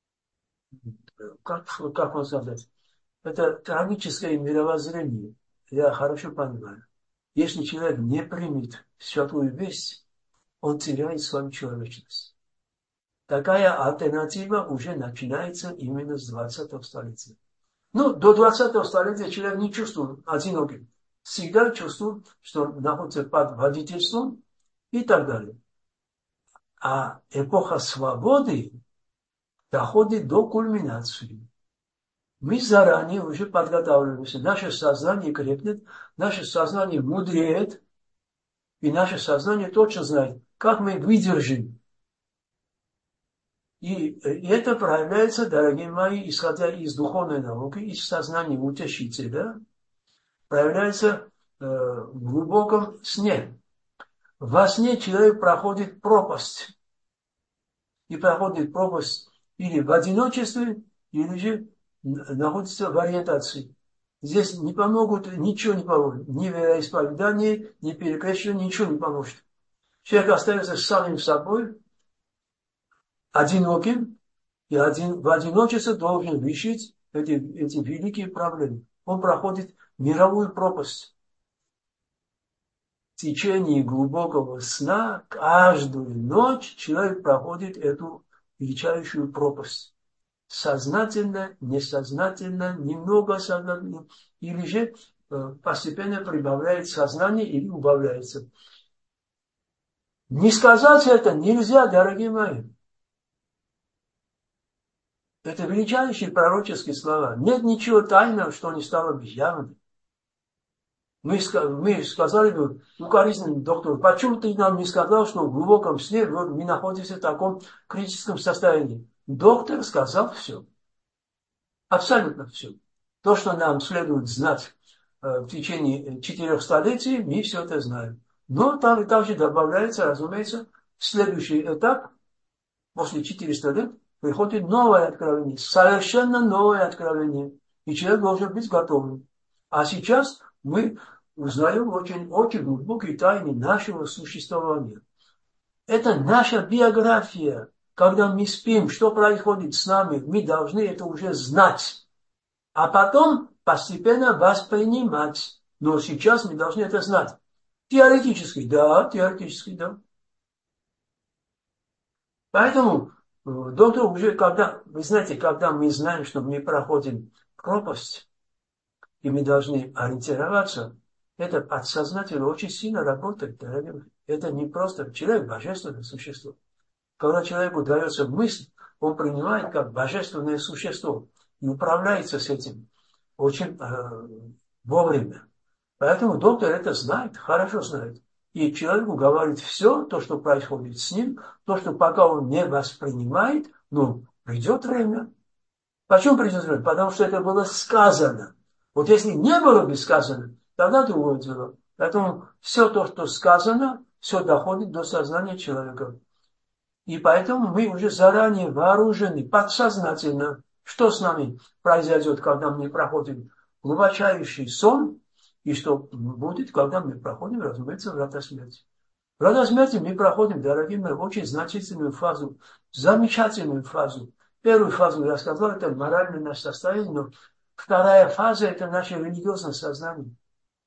как вам сказать, это трагическое мировоззрение. Я хорошо понимаю. Если человек не примет святую весть, он теряет свою человечность. Такая альтернатива уже начинается именно с 20-го столетия. Ну, до 20-го столетия человек не чувствовал одиноким. Всегда чувствовал, что находится под водительством и так далее. А эпоха свободы доходит до кульминации. мы заранее уже подготавливаемся. Наше сознание крепнет, наше сознание мудреет, и наше сознание точно знает, как мы выдержим. И это проявляется, дорогие мои, исходя из духовной науки, из сознания утешителя, проявляется в глубоком сне. Во сне человек проходит пропасть. И проходит пропасть или в одиночестве, или же находится в ориентации. Здесь не помогут, ничего не поможет. Ни вероисповедание, ни перекрещивание, ничего не поможет. Человек остается самим собой, одиноким, и в одиночестве должен решить эти великие проблемы. Он проходит мировую пропасть. В течение глубокого сна каждую ночь человек проходит эту величайшую пропасть. Сознательно, несознательно, немного сознательно, или же постепенно прибавляет сознание или убавляется. Не сказать это нельзя, дорогие мои. Это величайшие пророческие слова. Нет ничего тайного, что не стало бы явным. Мы сказали бы укоризненному доктору, почему ты нам не сказал, что в глубоком сне мы находимся в таком критическом состоянии? Доктор сказал все. Абсолютно все. То, что нам следует знать в течение 4 столетий, мы все это знаем. Но там и также добавляется, разумеется, следующий этап, после 400 лет, приходит новое откровение, совершенно новое откровение. И человек должен быть готовым. А сейчас мы узнаем очень, очень глубокие тайны нашего существования. Это наша биография. Когда мы спим, что происходит с нами, мы должны это уже знать. А потом постепенно воспринимать. Но сейчас мы должны это знать. Теоретически, да, теоретически, да. Поэтому доктор уже, когда, вы знаете, когда мы знаем, что мы проходим пропасть, и мы должны ориентироваться, это подсознательно очень сильно работает, дорогие. Это не просто человек, божественное существо. Когда человеку дается мысль, он принимает как божественное существо и управляется с этим очень вовремя. Поэтому доктор это знает, хорошо знает. И человеку говорит все, то, что происходит с ним, то, что пока он не воспринимает, ну, придет время. Почему придет время? Потому что это было сказано. Вот если не было бы сказано, тогда другое дело. Поэтому все то, что сказано, все доходит до сознания человека. И поэтому мы уже заранее вооружены, подсознательно, что с нами произойдет, когда мы проходим глубочайший сон, и что будет, когда мы проходим, разумеется, врата смерти. Врата смерти мы проходим, дорогие мои, очень значительную фазу, замечательную фазу. Первую фазу я сказал, это моральное наше состояние, но вторая фаза – это наше религиозное сознание.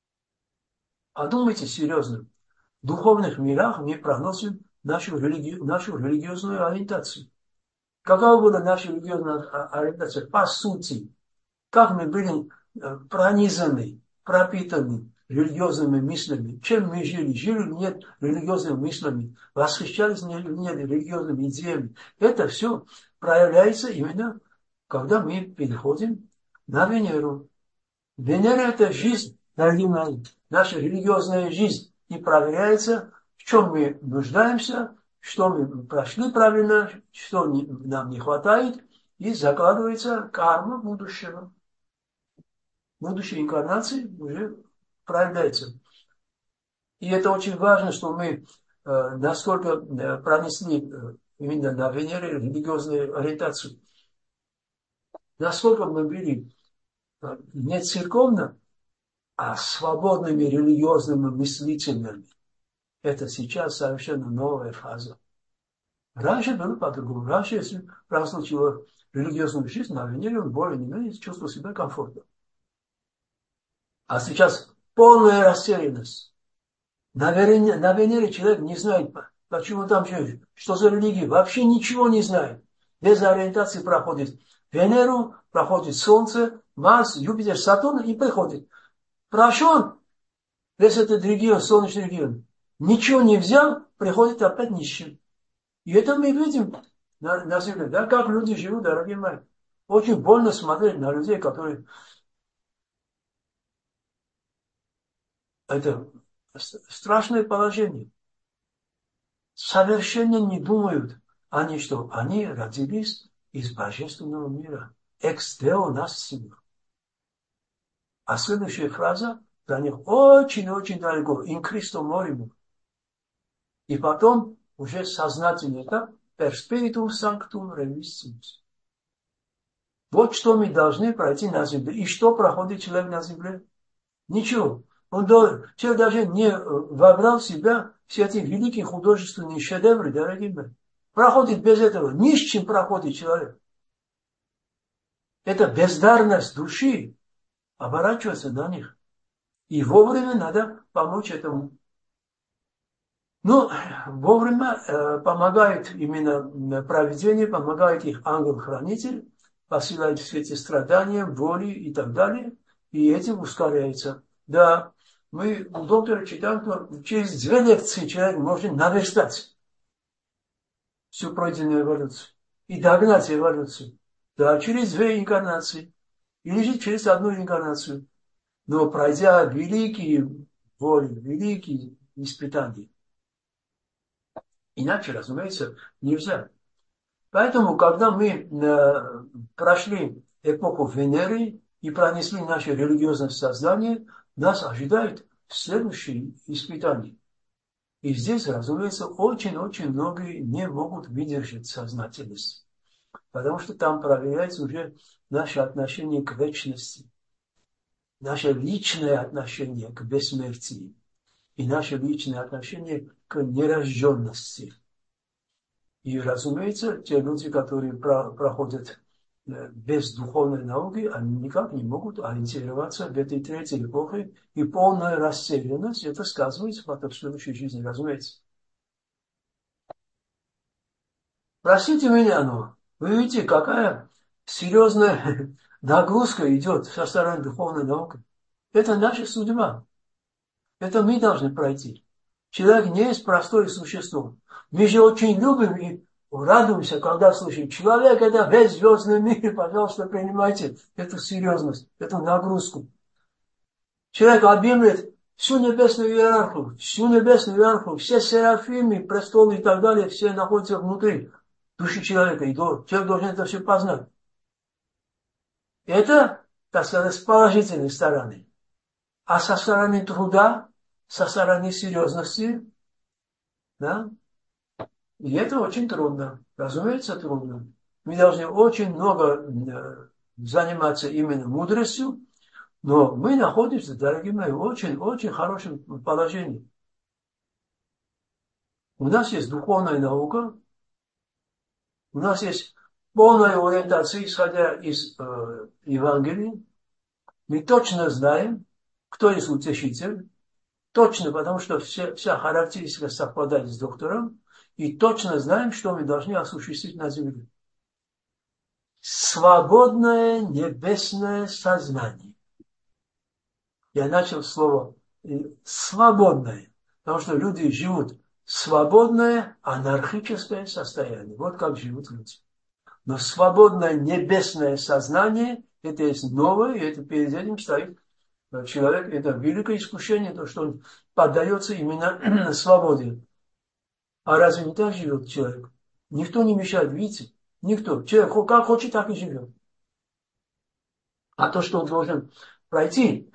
Подумайте серьезно. В духовных мирах мы проносим нашу религиозную ориентацию. Какова была наша религиозная ориентация? По сути, как мы были пронизаны, пропитаны религиозными мыслями. Чем мы жили? Жили ли нет религиозными мыслями? Восхищались ли нет религиозными идеями? Это все проявляется именно, когда мы переходим на Венеру. Венера – это жизнь, дорогие мои, наша религиозная жизнь. И проверяется, в чем мы нуждаемся, что мы прошли правильно, что нам не хватает, и закладывается карма будущего. Будущей инкарнации уже проявляется. И это очень важно, что мы насколько пронесли именно на Венере религиозную ориентацию. Насколько мы были не церковно, а свободными религиозными мыслителями. Это сейчас совершенно новая фаза. Раньше было по-другому. Раньше, если праздновал человек религиозную жизнь, на Венере он более-менее чувствовал себя комфортно. А сейчас полная растерянность. На Венере человек не знает, почему там живет, что за религия, вообще ничего не знает. Без ориентации проходит Венеру, проходит Солнце, Марс, Юпитер, Сатурн и приходит. Прошел весь этот регион, солнечный регион. Ничего не взял, приходит опять нищим. И это мы видим на Земле, да, как люди живут, дорогие мои. Очень больно смотреть на людей, которые... Это страшное положение. Совершенно не думают они, что они родились из божественного мира. Экс део насцило. А следующая фраза для них очень-очень далеко. In Christo morimus. И потом уже сознательный этап per spiritum sanctum revissimus. Вот что мы должны пройти на земле. И что проходит человек на земле? Ничего. Человек даже не вобрал в себя все эти великие художественные шедевры, дорогие мои. Проходит без этого. Ни с чем проходит человек. Это бездарность души оборачивается на них. И вовремя надо помочь этому. Ну, вовремя помогает именно провидение, помогает их ангел-хранитель, посылает все эти страдания, боли и так далее, и этим ускоряется. Да, мы у доктора читаем, что через 2 лекции человек может наверстать всю пройденную эволюцию и догнать эволюцию. Да, через 2 инкарнации, или же через 1 инкарнацию. Но пройдя великие боли, великие испытания, иначе, разумеется, нельзя. Поэтому, когда мы прошли эпоху Венеры и пронесли наше религиозное сознание, нас ожидает следующее испытание. И здесь, разумеется, очень-очень многие не могут выдержать сознательность. Потому что там проверяется уже наше отношение к вечности, наше личное отношение к бессмертии и наше личное отношение к нерожденности. И, разумеется, те люди, которые проходят без духовной науки, они никак не могут ориентироваться в этой третьей эпохе. И полная растерянность, это сказывается потом в следующей жизни, разумеется. Простите меня, но вы видите, какая серьезная нагрузка идет со стороны духовной науки. Это наша судьба. Это мы должны пройти. Человек не есть простое существо. Мы же очень любим и радуемся, когда слышим, человек это весь звездный мир, пожалуйста, принимайте эту серьезность, эту нагрузку. Человек объемлет всю небесную иерархию, все серафимы, престолы и так далее, все находятся внутри души человека, и человек должен это все познать. Это, так сказать, с положительной стороны. А со стороны труда, со стороны серьезности, да, и это очень трудно. Разумеется, трудно. Мы должны очень много заниматься именно мудростью, но мы находимся, дорогие мои, в очень-очень хорошем положении. У нас есть духовная наука, у нас есть полная ориентация, исходя из Евангелия. Мы точно знаем, кто есть утешитель, точно, потому что вся характеристика совпадает с доктором, и точно знаем, что мы должны осуществить на земле. Свободное небесное сознание. Я начал слово свободное, потому что люди живут свободное анархическое состояние. Вот как живут люди. Но свободное небесное сознание, это есть новое, и это перед этим стоит человек. Это великое искушение, то, что он поддается именно свободе. А разве не так живет человек? Никто не мешает, видите? Никто. Человек как хочет, так и живет. А то, что он должен пройти,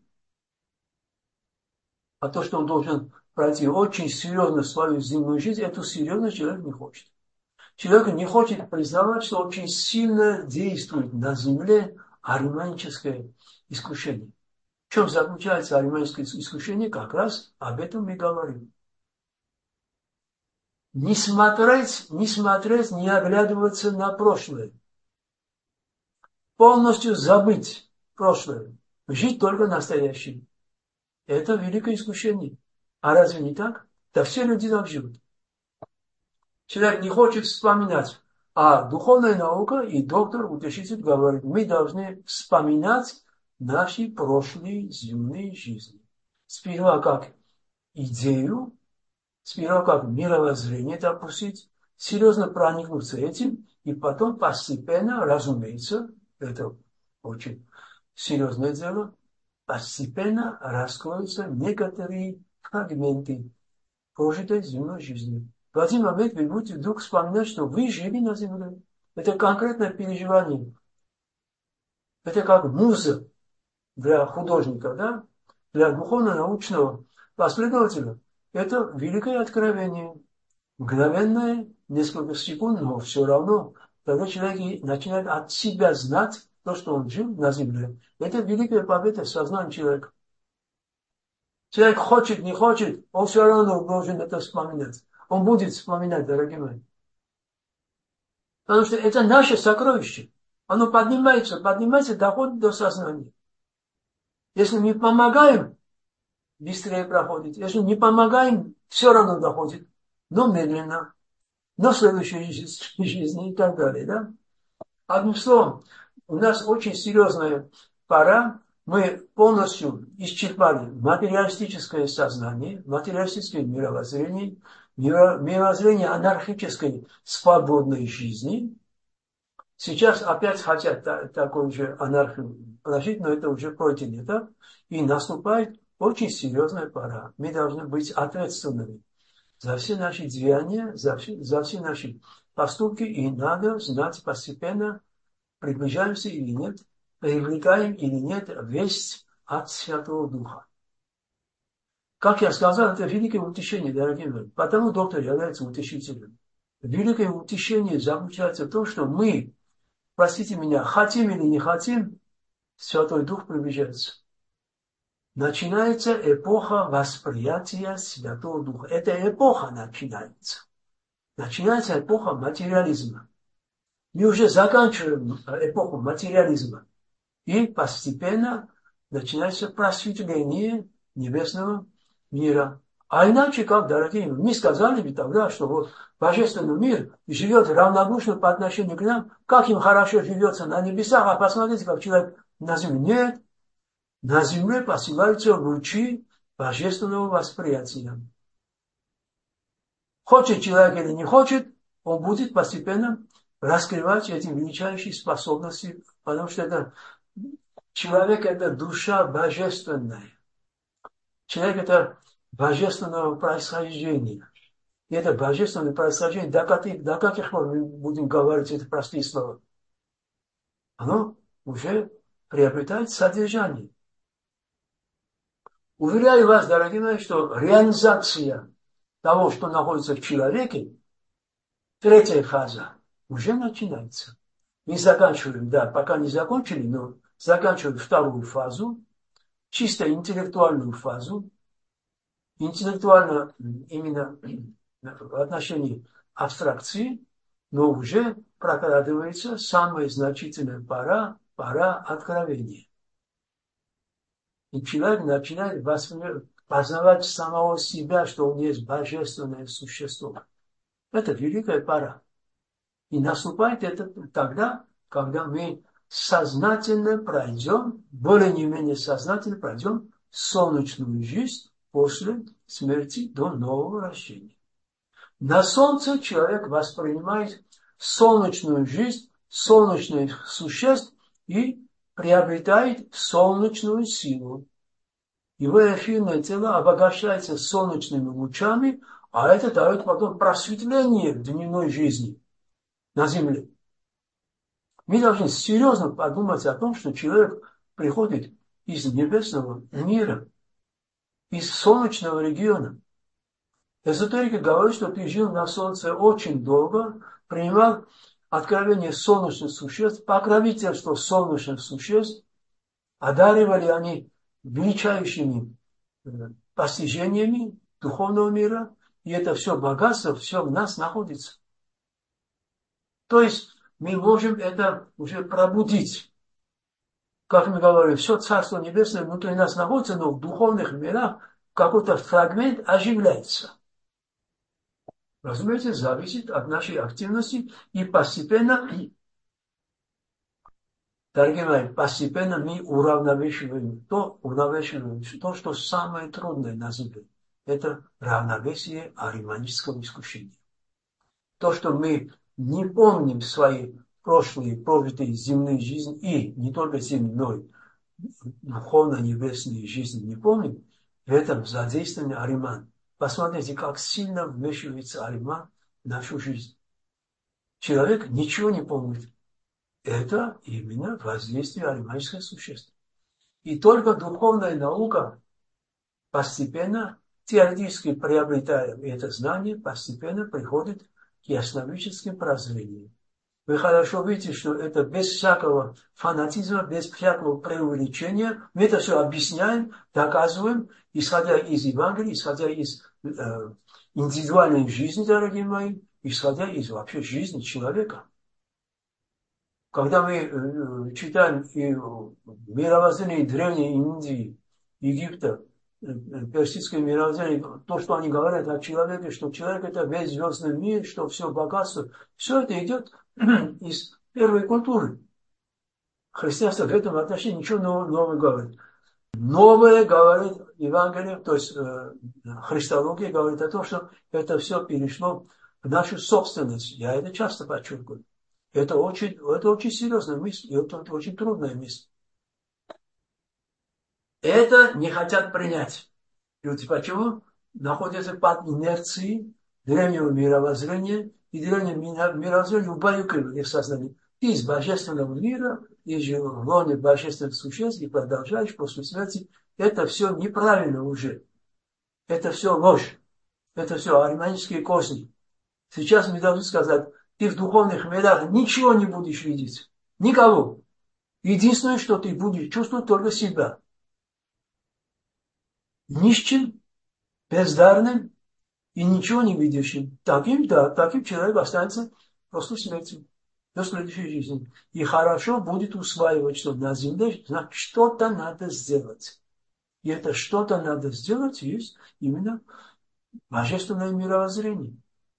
очень серьезно свою земную жизнь, эту серьезность человек не хочет. Человек не хочет признавать, что очень сильно действует на земле ариманическое искушение. В чем заключается ариманическое искушение? Как раз об этом мы говорим. Не смотреть, не оглядываться на прошлое. Полностью забыть прошлое. Жить только настоящим. Это великое искушение. А разве не так? Да все люди так живут. Человек не хочет вспоминать. А духовная наука и доктор утешитель говорит, мы должны вспоминать наши прошлые земные жизни. Сперва как идею, сперва как мировоззрение допустить, серьезно проникнуться этим, И потом постепенно, разумеется, это очень серьезное дело, постепенно раскроются некоторые фрагменты прожитой земной жизни. В один момент вы будете вдруг вспоминать, что вы жили на земле. Это конкретное переживание. Это как муза для художника, да? Для духовно-научного последователя. Это великое откровение. Мгновенное, несколько секунд, но все равно, когда человек начинает от себя знать то, что он жил на земле, это великая победа в сознании человека. Человек хочет, не хочет, он все равно должен это вспоминать. Он будет вспоминать, дорогие мои. Потому что это наше сокровище. Оно поднимается, доходит до сознания. Если мы помогаем, быстрее проходит. Если не помогаем, все равно доходит. Но медленно. Но в следующей жизни и так далее. Да? Одним словом, у нас очень серьезная пора. Мы полностью исчерпали материалистическое сознание, материалистическое мировоззрение, мировоззрение анархической свободной жизни. Сейчас опять хотят такой же анархию прожить, но это уже пройденный этап. И наступает очень серьезная пора. Мы должны быть ответственными за все наши деяния, за все наши поступки. И надо знать постепенно, приближаемся или нет, привлекаем или нет весть от Святого Духа. Как я сказал, это великое утешение, дорогие мои. Потому доктор является утешителем. Великое утешение заключается в том, что мы, простите меня, хотим или не хотим, Святой Дух приближается. Начинается эпоха восприятия Святого Духа. Эта эпоха начинается. Начинается эпоха материализма. Мы уже заканчиваем эпоху материализма. И постепенно начинается просветление небесного мира. А иначе как, дорогие, мы сказали ведь тогда, что вот божественный мир живет равнодушно по отношению к нам, как им хорошо живется на небесах, а посмотрите, как человек на земле. Нет, на земле посылаются лучи божественного восприятия. Хочет человек или не хочет, он будет постепенно раскрывать эти величайшие способности, потому что это человек – это душа божественная. Человек – это божественного происхождения. И это божественное происхождение, до каких пор мы будем говорить эти простые слова? Оно уже приобретает содержание. Уверяю вас, дорогие мои, что реализация того, что находится в человеке, третья фаза, уже начинается. Мы заканчиваем, да, пока не закончили, но заканчиваем вторую фазу, чисто интеллектуальную фазу, интеллектуально именно в отношении абстракции, но уже прокрадывается самая значительная пора откровения. И человек начинает познавать самого себя, что он есть божественное существо. Это великая пора. И наступает это тогда, когда мы сознательно пройдем, более-менее сознательно пройдем солнечную жизнь после смерти до нового рождения. На солнце человек воспринимает солнечную жизнь, солнечных существ и приобретает солнечную силу. Его эфирное тело обогащается солнечными лучами, а это дает потом просветление дневной жизни на земле. Мы должны серьезно подумать о том, что человек приходит из небесного мира, из солнечного региона. Эзотерики говорят, что ты жил на солнце очень долго, принимал откровение солнечных существ, покровительство солнечных существ, одаривали они величайшими постижениями духовного мира, и это все богатство, все в нас находится. То есть мы можем это уже пробудить. Как мы говорим, все Царство Небесное внутри нас находится, но в духовных мирах какой-то фрагмент оживляется. Разумеется, зависит от нашей активности и постепенно, дорогие мои, постепенно мы уравновешиваем то, что самое трудное на земле. Это равновесие ариманического искушения. То, что мы не помним свои прошлые прожитые земные жизни, и не только земной, духовно-небесные жизни не помним, в этом задействован Ариман. Посмотрите, как сильно вмешивается Ариман в нашу жизнь. Человек ничего не помнит. Это именно воздействие ариманических существ. И только духовная наука постепенно, теоретически приобретая это знание, постепенно приходит к ясновидческим прозрениям. Вы хорошо видите, что это без всякого фанатизма, без всякого преувеличения. Мы это все объясняем, доказываем, исходя из Евангелия, исходя из индивидуальной жизни, дорогие мои, исходя из вообще жизни человека. Когда мы читаем и мировоззрение Древней Индии, Египта, персидское мировоззрение, то, что они говорят о человеке, что человек это весь звездный мир, что все богатство, все это идет из первой культуры. Христианство в этом отношении ничего нового говорит. Новое говорит Евангелие, то есть христология говорит о том, что это все перешло в нашу собственность. Я это часто подчеркиваю. Это очень серьезная мысль, и это очень трудная мысль. Это не хотят принять. Люди почему? Находятся под инерцией древнего мировоззрения, и древнее мировоззрение убаюкивает их сознание. Ты из божественного мира, из же в лоне божественных существ, и продолжаешь после смерти. Это все неправильно уже. Это все ложь. Это все ариманические козни. Сейчас мы должны сказать, ты в духовных мирах ничего не будешь видеть. Никого. Единственное, что ты будешь чувствовать, только себя. Нищим, бездарным и ничего не видящим. Таким человек останется после смерти, до следующей жизни. И хорошо будет усваивать, что на земле что-то надо сделать. И это что-то надо сделать есть именно божественное мировоззрение.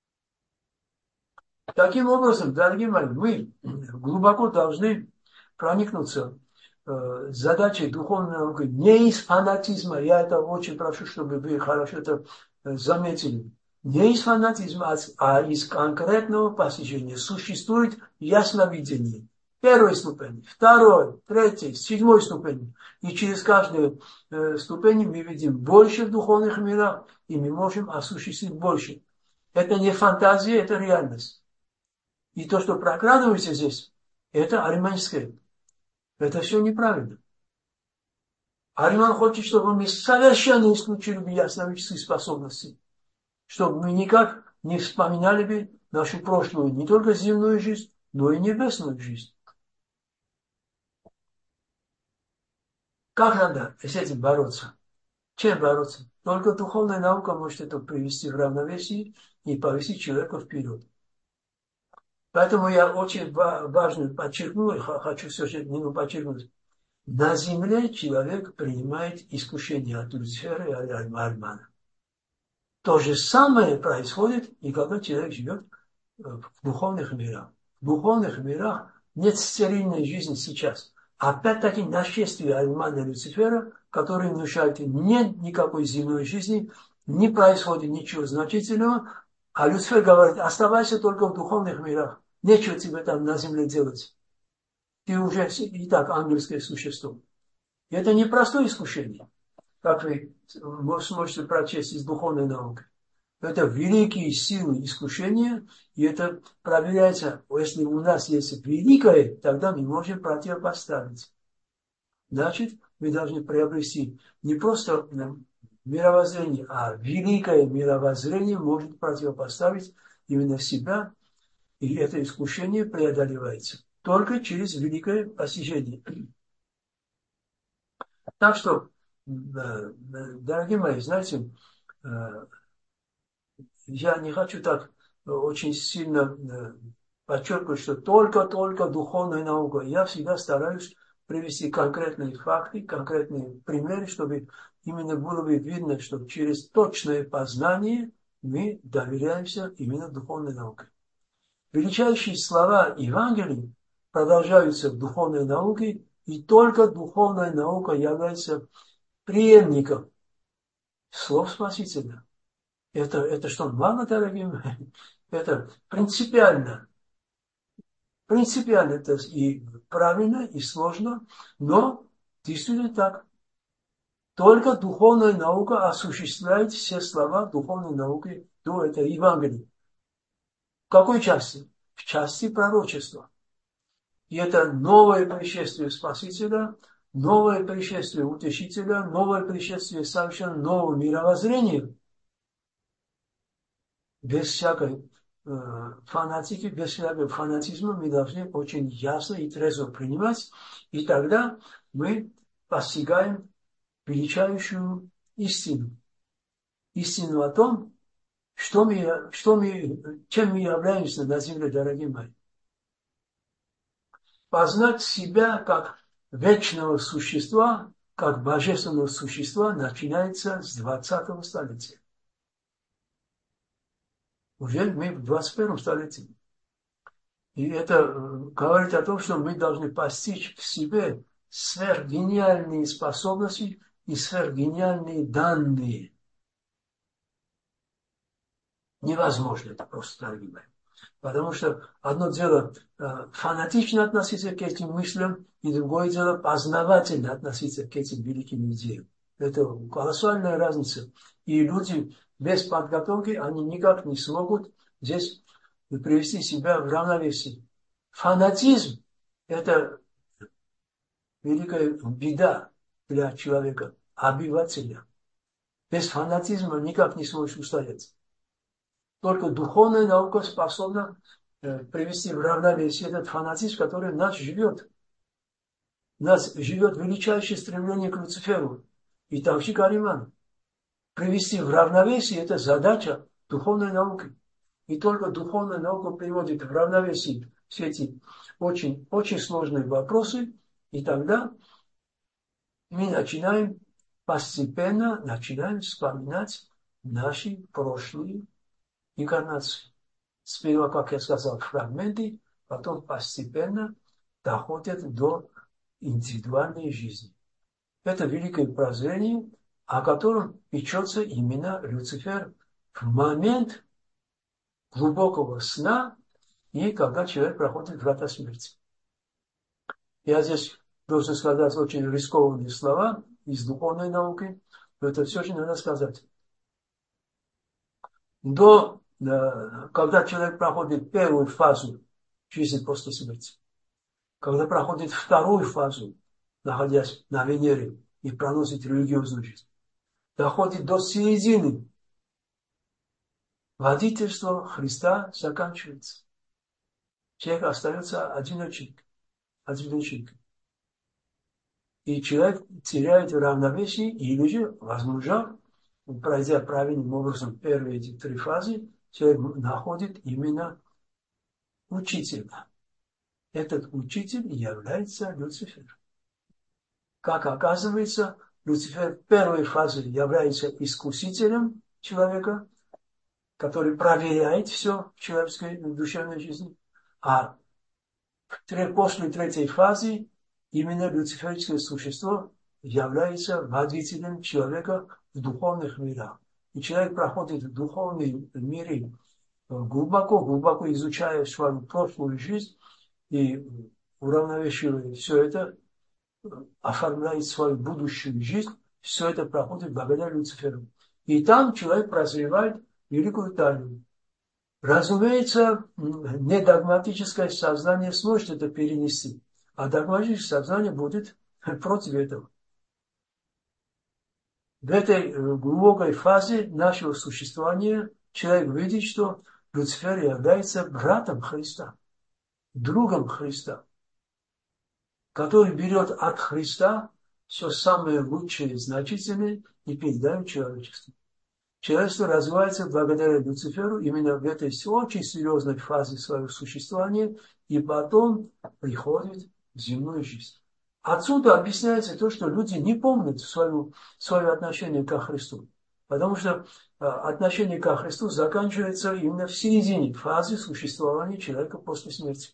Таким образом, дорогие мои, мы глубоко должны проникнуться задачей духовной науки не из фанатизма. Я это очень прошу, чтобы вы хорошо это заметили. Не из фанатизма, а из конкретного постижения. Существует ясновидение. Первой ступени, второй, третий, седьмой ступени. И через каждую ступень мы видим больше в духовных мирах, и мы можем осуществить больше. Это не фантазия, это реальность. И то, что прокрадывается здесь, это ариманское. Это все неправильно. Ариман хочет, чтобы мы совершенно исключили бы ясновидческие способности. Чтобы мы никак не вспоминали бы нашу прошлую, не только земную жизнь, но и небесную жизнь. Как надо с этим бороться? Чем бороться? Только духовная наука может это привести в равновесие и повести человека вперед. Поэтому я очень важно подчеркну, и хочу все же подчеркнуть. На земле человек принимает искушение от Люцифера и от Аримана. То же самое происходит и когда человек живет в духовных мирах. В духовных мирах нет стерильной жизни сейчас. Опять-таки нашествие Аримана и Люцифера, которые внушают, нет никакой земной жизни, не происходит ничего значительного, а Люцифер говорит, оставайся только в духовных мирах. Нечего тебе там на земле делать. Ты уже и так ангельское существо. И это не простое искушение, как вы сможете прочесть из духовной науки. Это великие силы искушения, и это проверяется, если у нас есть великое, тогда мы можем противопоставить. Значит, мы должны приобрести не просто мировоззрение, а великое мировоззрение может противопоставить именно себя, и это искушение преодолевается только через великое постижение. Так что, дорогие мои, знаете, я не хочу так очень сильно подчеркивать, что только духовная наука. Я всегда стараюсь привести конкретные факты, конкретные примеры, чтобы именно было бы видно, что через точное познание мы доверяемся именно духовной науке. Величайшие слова Евангелия продолжаются в духовной науке, и только духовная наука является преемником слов Спасителя. Это что, мало, дорогие мои? Это принципиально. Принципиально это и правильно, и сложно, но действительно так. Только духовная наука осуществляет все слова духовной науки до этого Евангелия. В какой части? В части пророчества. И это новое пришествие Спасителя, новое пришествие Утешителя, новое пришествие совершенно нового мировоззрения, без всякой фанатики, без всякого фанатизма мы должны очень ясно и трезво принимать, и тогда мы постигаем величайшую истину. Истину о том, чем мы являемся на земле, дорогие мои. Познать себя как вечного существа, как божественного существа начинается с 20-го столетия. Уже мы в 21 столетии. И это говорит о том, что мы должны постичь в себе сверхгениальные способности и сверхгениальные данные. Невозможно это просто, дорогие мои. Потому что одно дело фанатично относиться к этим мыслям, и другое дело познавательно относиться к этим великим идеям. Это колоссальная разница. И люди без подготовки, они никак не смогут здесь привести себя в равновесие. Фанатизм – это великая беда для человека, обывателя. Без фанатизма никак не сможешь устоять. Только духовная наука способна привести в равновесие этот фанатизм, который в нас живет. В нас живет величайшее стремление к Люциферу и также к Ариману. Привести в равновесие – это задача духовной науки. И только духовная наука приводит в равновесие все эти очень, очень сложные вопросы, и тогда мы постепенно начинаем вспоминать наши прошлые инкарнации. Сперва, как я сказал, фрагменты, потом постепенно доходят до индивидуальной жизни. Это великое прозрение, о котором печется именно Люцифер в момент глубокого сна и когда человек проходит врата смерти. Я здесь должен сказать очень рискованные слова из духовной науки, но это все же надо сказать. Когда человек проходит первую фазу жизни после смерти, когда проходит вторую фазу, находясь на Венере и проносит религиозную жизнь, доходит до середины, водительство Христа заканчивается. Человек остается одиночек. И человек теряет равновесие или же, возможно, пройдя правильным образом первые эти три фазы, человек находит именно учителя. Этот учитель является Люцифер. Как оказывается, Люцифер в первой фазе является искусителем человека, который проверяет все в человеческой душевной жизни, а после третьей фазы именно люциферическое существо является водителем человека в духовных мирах. И человек проходит в духовные миры глубоко изучая свою прошлую жизнь и уравновешивая все это, оформляет свою будущую жизнь, все это проходит благодаря Люциферу. И там человек прозревает великую тайну. Разумеется, недогматическое сознание сможет это перенести, а догматическое сознание будет против этого. В этой глубокой фазе нашего существования человек видит, что Люцифер является братом Христа, другом Христа, который берет от Христа все самое лучшее и значительное и передает человечеству. Человечество развивается благодаря Люциферу именно в этой очень серьезной фазе своего существования и потом приходит в земную жизнь. Отсюда объясняется то, что люди не помнят свое отношение ко Христу. Потому что отношение ко Христу заканчивается именно в середине фазы существования человека после смерти.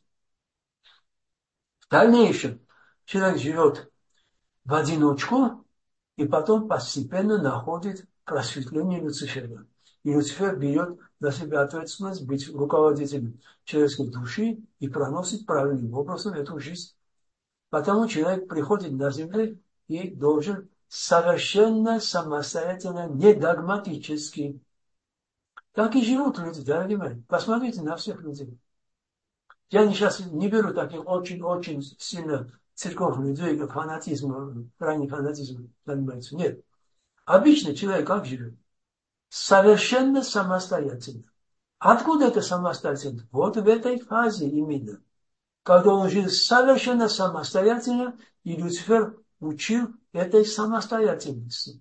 В дальнейшем человек живет в одиночку и потом постепенно находит просветление Люцифера. И Люцифер берет на себя ответственность быть руководителем человеческой души и проносит правильным образом эту жизнь. Потому человек приходит на землю и должен совершенно самостоятельно, не догматически. Так и живут люди, дорогие мои. Посмотрите на всех людей. Я сейчас не беру таких очень-очень сильно церковных людей, как фанатизм, крайний фанатизм занимается. Нет. Обычный человек как живет? Совершенно самостоятельно. Откуда это самостоятельно? Вот в этой фазе именно. Когда он жил совершенно самостоятельно, и Люцифер учил этой самостоятельности.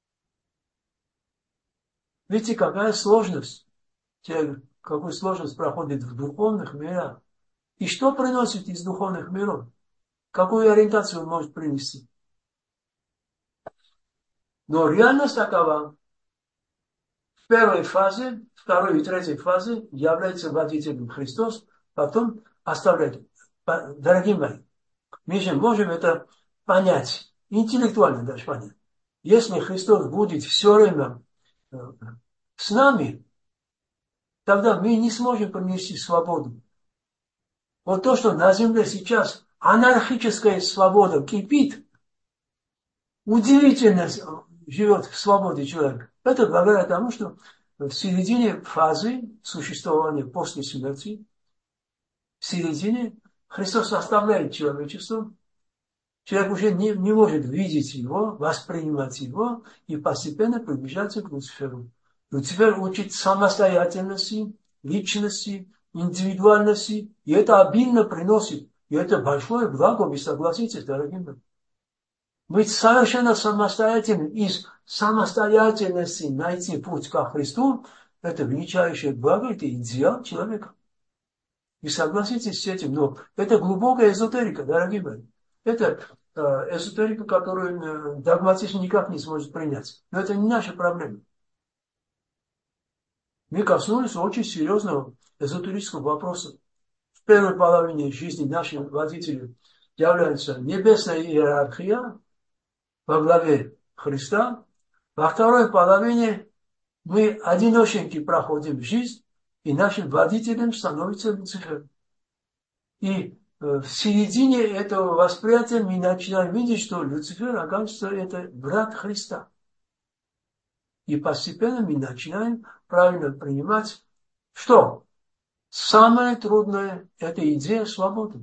Видите, какая сложность? Какую сложность проходит в духовных мирах. И что приносит из духовных миров? Какую ориентацию он может принести? Но реальность такова. В первой фазе, второй и третьей фазе является водителем Христос, потом оставляет. Дорогие мои, мы же можем это понять, интеллектуально даже понять. Если Христос будет все время с нами, тогда мы не сможем принести свободу. Вот то, что на земле сейчас анархическая свобода кипит, удивительно живет в свободе человек. Это благодаря тому, что в середине фазы существования после смерти, в середине Христос оставляет человечество. Человек уже не может видеть его, воспринимать его, и постепенно приближается к Люциферу. Люцифер учит самостоятельности, личности, индивидуальности, и это обильно приносит. И это большое благо, вы согласитесь, дорогие мои. Быть совершенно самостоятельным, из самостоятельности найти путь ко Христу, это величайшее благо, это идеал человека. Вы согласитесь с этим, но это глубокая эзотерика, дорогие мои. Это эзотерика, которую догматизм никак не сможет принять. Но это не наша проблема. Мы коснулись очень серьезного эзотерического вопроса. В первой половине жизни наших водителей является небесная иерархия во главе Христа. Во второй половине мы одиноченьки проходим жизнь, и нашим водителем становится Люцифер. И в середине этого восприятия мы начинаем видеть, что Люцифер, оказывается, это брат Христа. И постепенно мы начинаем правильно принимать, что самое трудное – это идея свободы.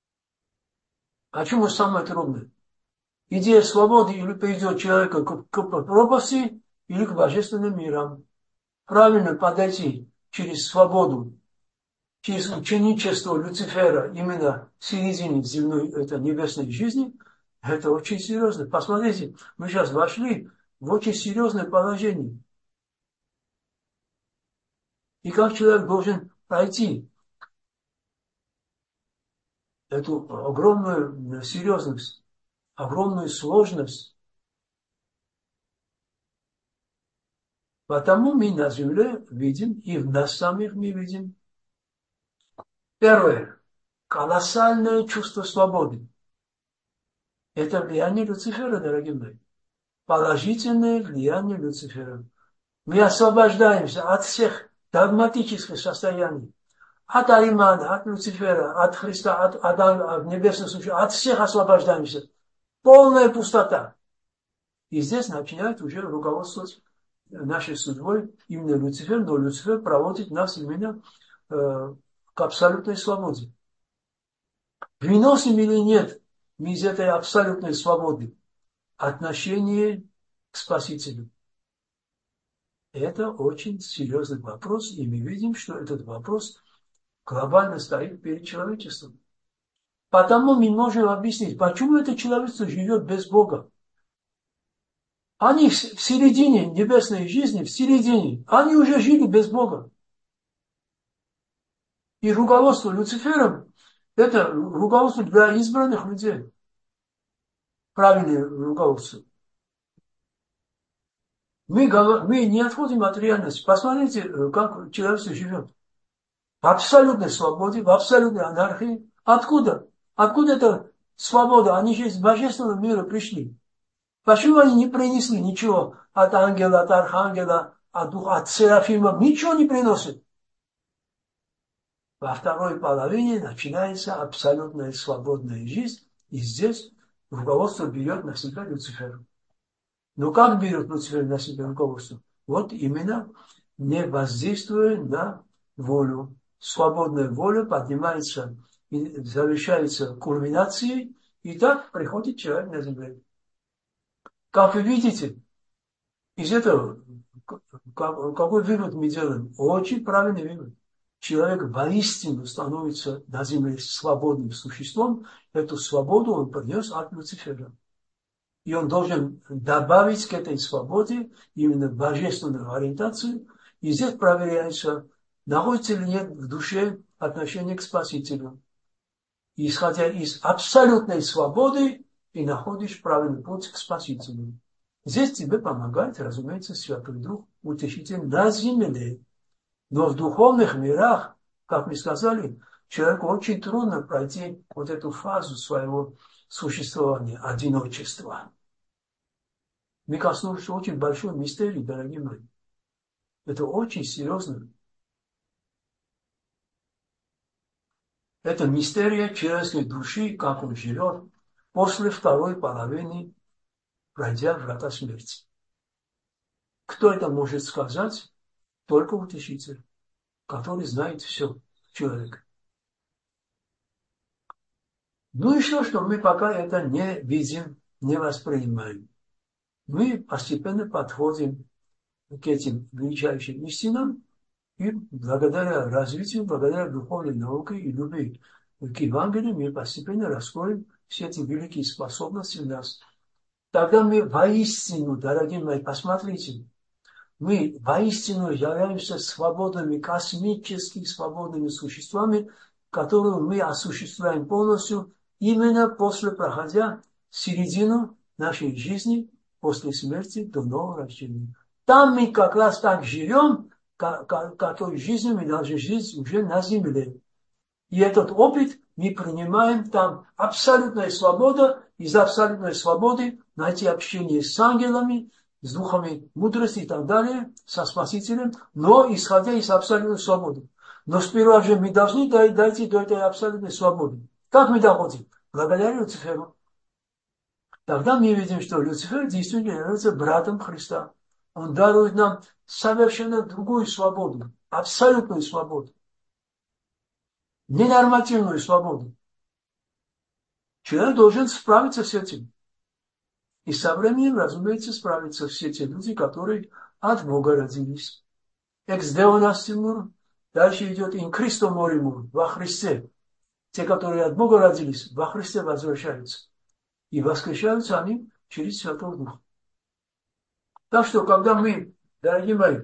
А чему самое трудное? Идея свободы или приведет человека к пропасти, или к божественным мирам. Правильно подойти через свободу, через ученичество Люцифера именно в середине земной, это небесной жизни, это очень серьезно. Посмотрите, мы сейчас вошли в очень серьезное положение. И как человек должен пройти эту огромную серьезность, огромную сложность. Потому мы на земле видим, и в нас самих мы видим. Первое. Колоссальное чувство свободы. Это влияние Люцифера, дорогие мои. Положительное влияние Люцифера. Мы освобождаемся от всех догматических состояний. От Аримана, от Люцифера, от Христа, от небесных существ. От всех освобождаемся. Полная пустота. И здесь начинает уже руководствовать нашей судьбой именно Люцифер, но Люцифер проводит нас именно к абсолютной свободе. Выносим или нет мы из этой абсолютной свободы отношение к Спасителю? Это очень серьезный вопрос, и мы видим, что этот вопрос глобально стоит перед человечеством. Потому мы можем объяснить, почему это человечество живет без Бога. Они в середине небесной жизни, в середине, они уже жили без Бога. И руководство Люцифером – это руководство для избранных людей. Правильное руководство. Мы не отходим от реальности. Посмотрите, как человечество живет. В абсолютной свободе, в абсолютной анархии. Откуда? Откуда эта свобода? Они же из божественного мира пришли. Почему они не принесли ничего от ангела, от архангела, от серафимов ничего не приносит. Во второй половине начинается абсолютная свободная жизнь, и здесь руководство берет на себя Люцифер. Но как берет Люцифер на себя руководство? Вот именно не воздействуя на волю. Свободная воля поднимается и завершается кульминацией, и так приходит человек на землю. Как вы видите, из этого какой вывод мы делаем? Очень правильный вывод. Человек воистину становится на земле свободным существом. Эту свободу он принес от Люцифера. И он должен добавить к этой свободе именно божественную ориентацию. И здесь проверяется, находится ли нет в душе отношение к Спасителю. И, исходя из абсолютной свободы, ты находишь правильный путь к Спасителю. Здесь тебе помогает, разумеется, Святой Дух, утешитель на земле. Но в духовных мирах, как мы сказали, человеку очень трудно пройти вот эту фазу своего существования, одиночества. Мы коснулись очень большой мистерии, дорогие мои. Это очень серьезно. Это мистерия человеческой души, как он живет после второй половины, пройдя врата смерти. Кто это может сказать? Только утешитель, который знает все человека. Ну и что мы пока это не видим, не воспринимаем. Мы постепенно подходим к этим величайшим истинам, и благодаря развитию, благодаря духовной науке и любви к Евангелию, мы постепенно раскроем все эти великие способности в нас. Тогда мы воистину, дорогие мои, посмотрите, мы воистину являемся свободными, космически свободными существами, которые мы осуществляем полностью именно после проходя середину нашей жизни, после смерти до нового рождения. Там мы как раз так живем, какой жизнью мы должны жить уже на земле. И этот опыт мы принимаем, там абсолютная свобода, из абсолютной свободы найти общение с ангелами, с духами мудрости и так далее, со Спасителем, но исходя из абсолютной свободы. Но сперва же мы должны дойти до этой абсолютной свободы. Как мы доходим? Благодаря Люциферу. Тогда мы видим, что Люцифер действительно является братом Христа. Он дарует нам совершенно другую свободу, абсолютную свободу, ненормативную свободу. Человек должен справиться с этим. И со временем, разумеется, справятся все те люди, которые от Бога родились. Экс део настимур, дальше идет ин Христо моримур, во Христе. Те, которые от Бога родились, во Христе возвращаются. И воскрешаются они через Святого Духа. Так что, когда мы, дорогие мои,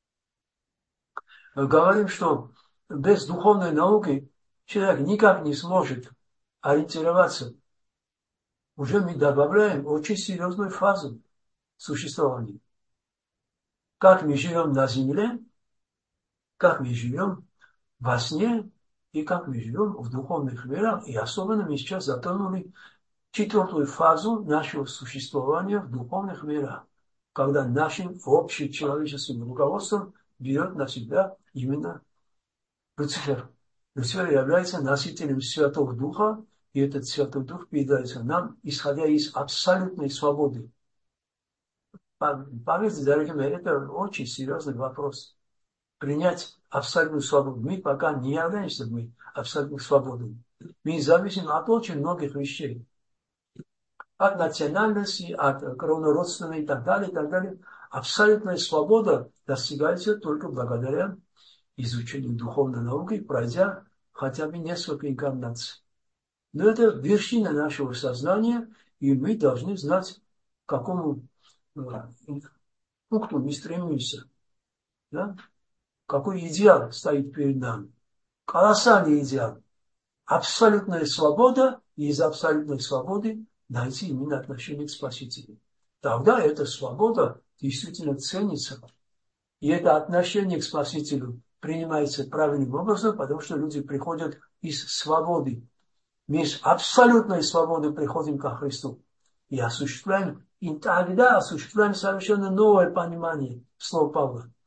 говорим, что без духовной науки человек никак не сможет ориентироваться, уже мы добавляем очень серьезную фазу существования. Как мы живем на земле, как мы живем во сне, и как мы живем в духовных мирах, и особенно мы сейчас затронули четвертую фазу нашего существования в духовных мирах, когда нашим общечеловеческим руководством берет на себя именно Люцифер. Люцифер является носителем Святого Духа, и этот Святой Дух передается нам, исходя из абсолютной свободы. Поверьте, дорогие мои, это очень серьезный вопрос. Принять абсолютную свободу. Мы пока не являемся абсолютно свободными. Мы зависим от очень многих вещей. От национальности, от кровнородственной и так далее, и так далее. Абсолютная свобода достигается только благодаря изучению духовной науки, пройдя хотя бы несколько инкарнаций. Но это вершина нашего сознания, и мы должны знать, к какому пункту мы стремимся. Да? Какой идеал стоит перед нами. Колоссальный идеал. Абсолютная свобода, и из абсолютной свободы найти именно отношение к Спасителю. Тогда эта свобода действительно ценится. И это отношение к Спасителю принимается правильным образом, потому что люди приходят из свободы. Мы с абсолютной свободой приходим ко Христу. И тогда осуществляем совершенно новое понимание слова Павла.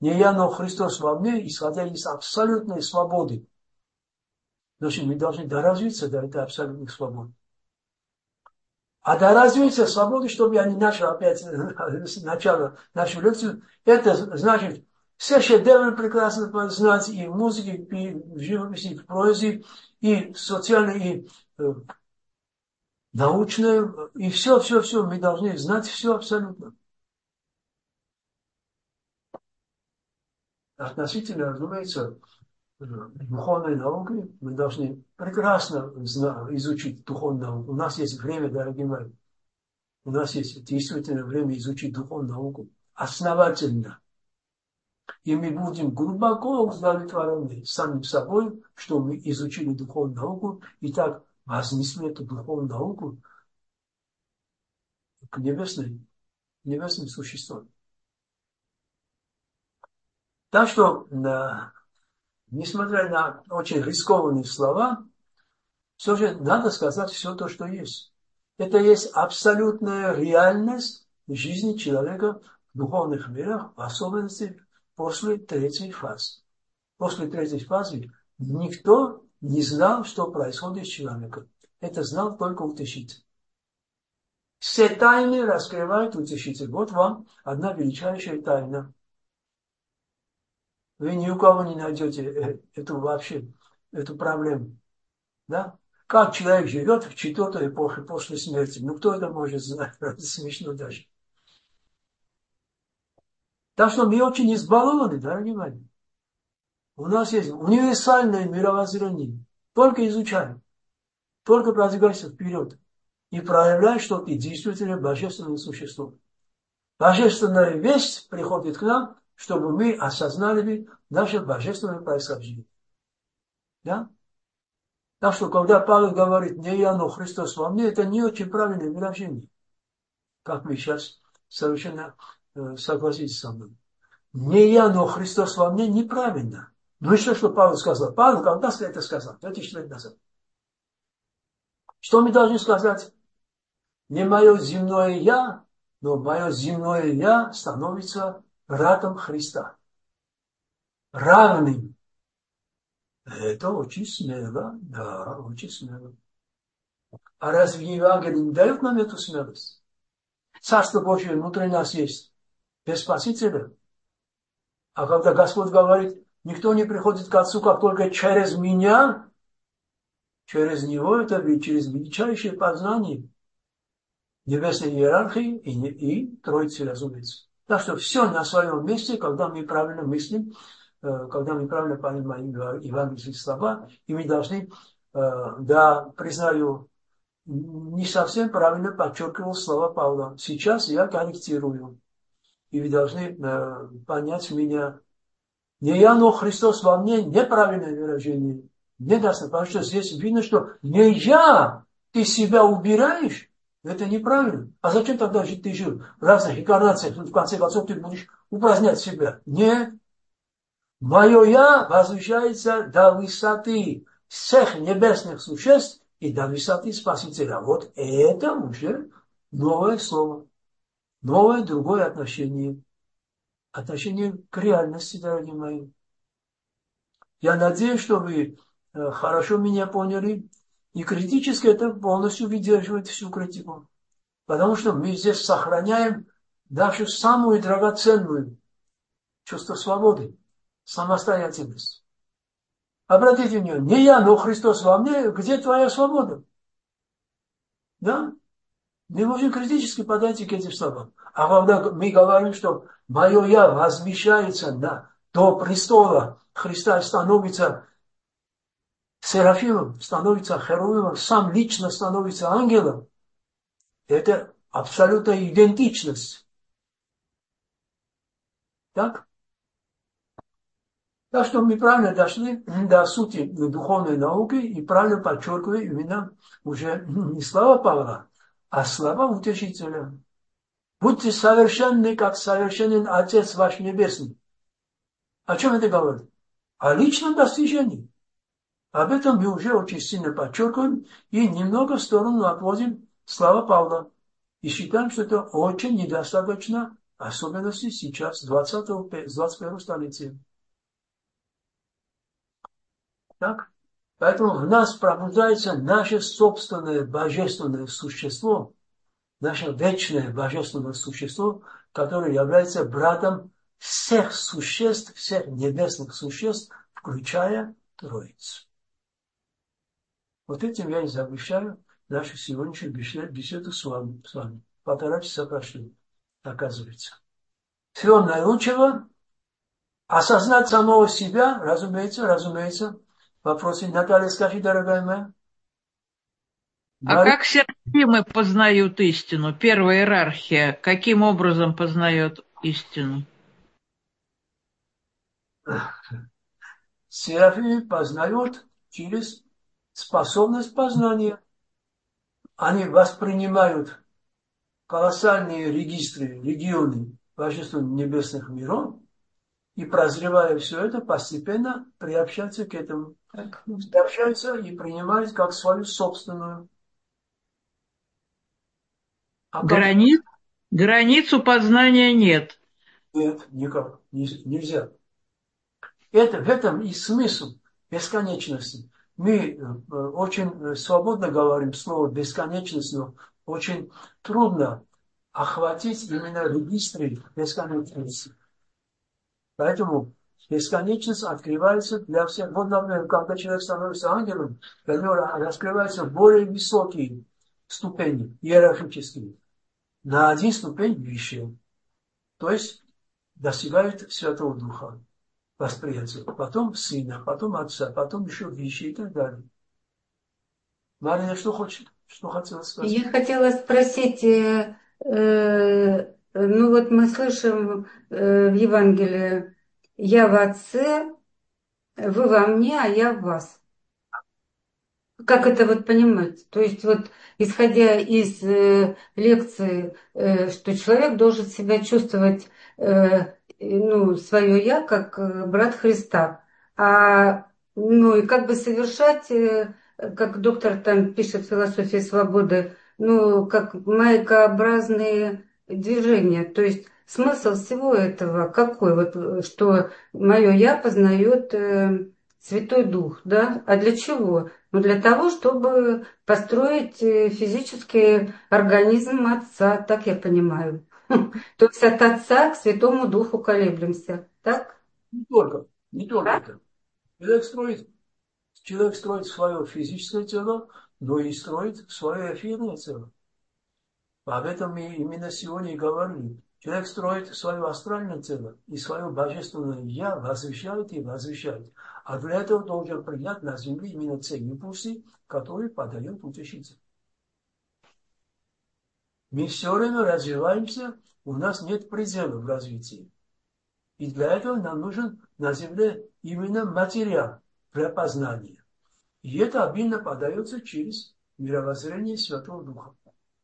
Не я, но Христос во мне, исходя из абсолютной свободы. Значит, мы должны доразвиться до этой абсолютной свободы. А доразвиться свободы, чтобы я не начал опять с начала нашу лекцию, это значит все шедевры прекрасно знать и в музыке, и в живописи, и в поэзии, и социальной, и научной, и все. Мы должны знать все абсолютно. Относительно, разумеется, духовной науки мы должны прекрасно изучить духовную науку. У нас есть время, дорогие мои. У нас есть действительно время изучить духовную науку основательно. И мы будем глубоко удовлетворены самим собой, что мы изучили духовную науку и так вознесли эту духовную науку к небесным существам. Так что, несмотря на очень рискованные слова, все же надо сказать все то, что есть. Это есть абсолютная реальность жизни человека в духовных мирах, в особенности после третьей фазы. После третьей фазы никто не знал, что происходит с человеком. Это знал только утешитель. Все тайны раскрывает утешитель. Вот вам одна величайшая тайна. Вы ни у кого не найдете эту проблему. Да? Как человек живет в 4-й эпохе после смерти? Ну, кто это может знать? Это смешно даже. Так что мы очень избалованы, дорогие мои. У нас есть универсальное мировоззрение. Только изучаем. Только продвигайся вперед. И проявляй, что ты действительно божественное существо. Божественная весть приходит к нам, чтобы мы осознали наше божественное происхождение. Да? Так что, когда Павел говорит, не я, но Христос во мне, это не очень правильное выражение. Как мы сейчас совершенно согласитесь со мной. Не я, но Христос во мне неправильно. Ну и что Павел сказал? Павел когда это сказал? 2000 лет назад. Что мы должны сказать? Не мое земное я, но мое земное я становится братом Христа. Равным. Это очень смело. Да, очень смело. А разве Евангелие не дает нам эту смелость? Царство Божие внутри нас есть. Без Спасителя. А когда Господь говорит, никто не приходит к Отцу, как только через меня, через Него, это через величайшее познание небесной иерархии и Троицы, разумеется. Так что все на своем месте, когда мы правильно мыслим, когда мы правильно понимаем евангельские слова, и мы должны, да, признаю, не совсем правильно подчеркивал слова Павла. Сейчас я корректирую. И вы должны понять меня. Не я, но Христос во мне, неправильное выражение. Недостаточно, потому что здесь видно, что не я, ты себя убираешь, это неправильно. А зачем тогда жить ты жил в разных инкарнациях, в конце концов ты будешь упразднять себя? Нет. Мое я возвышается до высоты всех небесных существ и до высоты Спасителя. Вот это уже новое слово, новое другое отношение. Отношение к реальности, дорогие мои. Я надеюсь, что вы хорошо меня поняли. И критически это полностью выдерживает всю критику. Потому что мы здесь сохраняем нашу самую драгоценную чувство свободы, самостоятельность. Обратите внимание, не я, но Христос во мне, где твоя свобода? Да? Мы можем критически подойти к этим словам. А когда мы говорим, что мое я возвещается до престола Христа и становится серафимом, становится херувимом, сам лично становится ангелом, это абсолютная идентичность. Так? Так что мы правильно дошли до сути духовной науки и правильно подчеркиваем именно уже не слова Павла, а слова утешителя. Будьте совершенны, как совершенен Отец ваш Небесный. О чем это говорит? О личном достижении. Об этом мы уже очень сильно подчеркиваем и немного в сторону отводим слова Павла. И считаем, что это очень недостаточно особенности сейчас, 21 столетия. Так? Поэтому в нас пробуждается наше собственное божественное существо, наше вечное божественное существо, которое является братом всех существ, всех небесных существ, включая Троицу. Вот этим я и завершаю нашу сегодняшнюю беседу с вами. 1,5 часа прошли, оказывается. Всего наилучшего. Осознать самого себя, разумеется. Вопросы. Наталья, скажи, дорогая моя. А как серафимы познают истину? Первая иерархия каким образом познает истину? Серафимы познают через способность познания. Они воспринимают колоссальные регистры, регионы божественных небесных миров и, прозревая все это, постепенно приобщаются к этому. Приобщаются и принимают как свою собственную. Границу познания нет. Нет, никак. Нельзя. В этом и смысл бесконечности. Мы очень свободно говорим слово бесконечность, но очень трудно охватить именно регистры бесконечности. Поэтому бесконечность открывается для всех. Вот, например, когда человек становится ангелом, для него раскрываются более высокие ступени, иерархические, на один ступень выше. То есть достигают Святого Духа. Восприятие. Потом сына, потом отца, потом еще вещи и так далее. Марина, что хочет? Что хотела сказать? Я хотела спросить, ну вот мы слышим в Евангелии, я в Отце, вы во мне, а я в вас. Как это вот понимать? То есть вот исходя из лекции, что человек должен себя чувствовать, ну, свое я, как брат Христа, ну и как бы совершать, как доктор там пишет в «Философии свободы», ну, как маякообразные движения. То есть смысл всего этого какой? Вот, что мое я познает Святой Дух, да? А для чего? Ну, для того, чтобы построить физический организм Отца, так я понимаю. То есть от Отца к Святому Духу колеблемся, так? Не только это. Человек строит свое физическое тело, но и строит свое эфирное тело. Об этом мы именно сегодня и говорили. Человек строит свое астральное тело и свое божественное «я» возвещает и возвещает. А для этого должен принять на земле именно те импульсы, которые подает утешитель. Мы все время развиваемся, у нас нет предела в развитии. И для этого нам нужен на земле именно материал для познания. И это обильно подается через мировоззрение Святого Духа.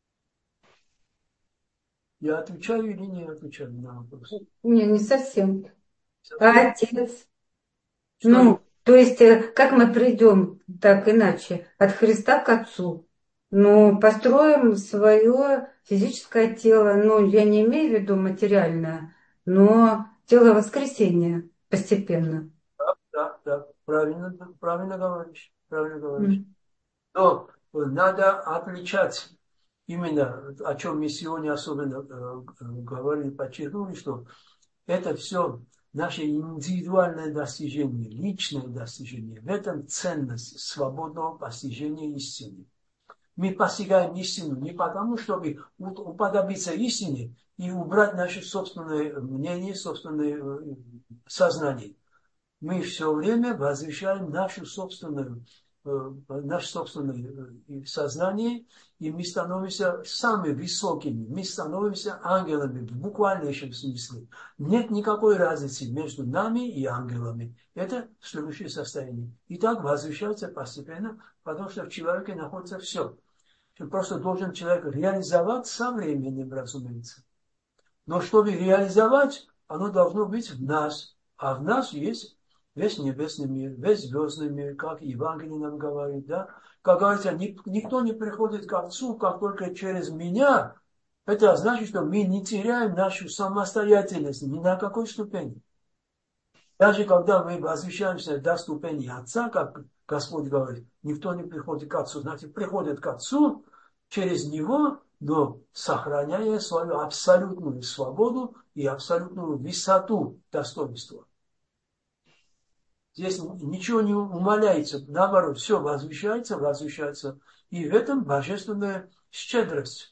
Я отвечаю или не отвечаю на вопрос? Не совсем. А Отец? Что Ну, то есть, как мы придем так иначе? От Христа к Отцу. Ну, построим свое физическое тело. Ну, я не имею в виду материальное, но тело воскресения постепенно. Да, правильно говоришь, правильно говоришь. Но надо отличать именно, о чем мы сегодня особенно говорили, подчеркнули, что это все наше индивидуальное достижение, личное достижение. В этом ценность свободного постижения истины. Мы постигаем истину не потому, чтобы уподобиться истине и убрать наше собственное мнение, собственное сознание. Мы все время возвещаем наше собственное сознание, и мы становимся самыми высокими, мы становимся ангелами в буквальнейшем смысле. Нет никакой разницы между нами и ангелами. Это следующее состояние. И так возвещается постепенно, потому что в человеке находится все. Просто должен человек реализовать со временем, разумеется. Но чтобы реализовать, оно должно быть в нас. А в нас есть весь небесный мир, весь звездный мир, как Евангелие нам говорит, да? Как говорится, никто не приходит к Отцу, как только через меня, Это значит, что мы не теряем нашу самостоятельность ни на какой ступени. Даже когда мы возвещаемся до ступени Отца, как Господь говорит, никто не приходит к Отцу. Значит, приходит к Отцу через Него, но сохраняя свою абсолютную свободу и абсолютную высоту достоинства. Здесь ничего не умаляется, наоборот, все возвещается, возвещается. И в этом божественная щедрость.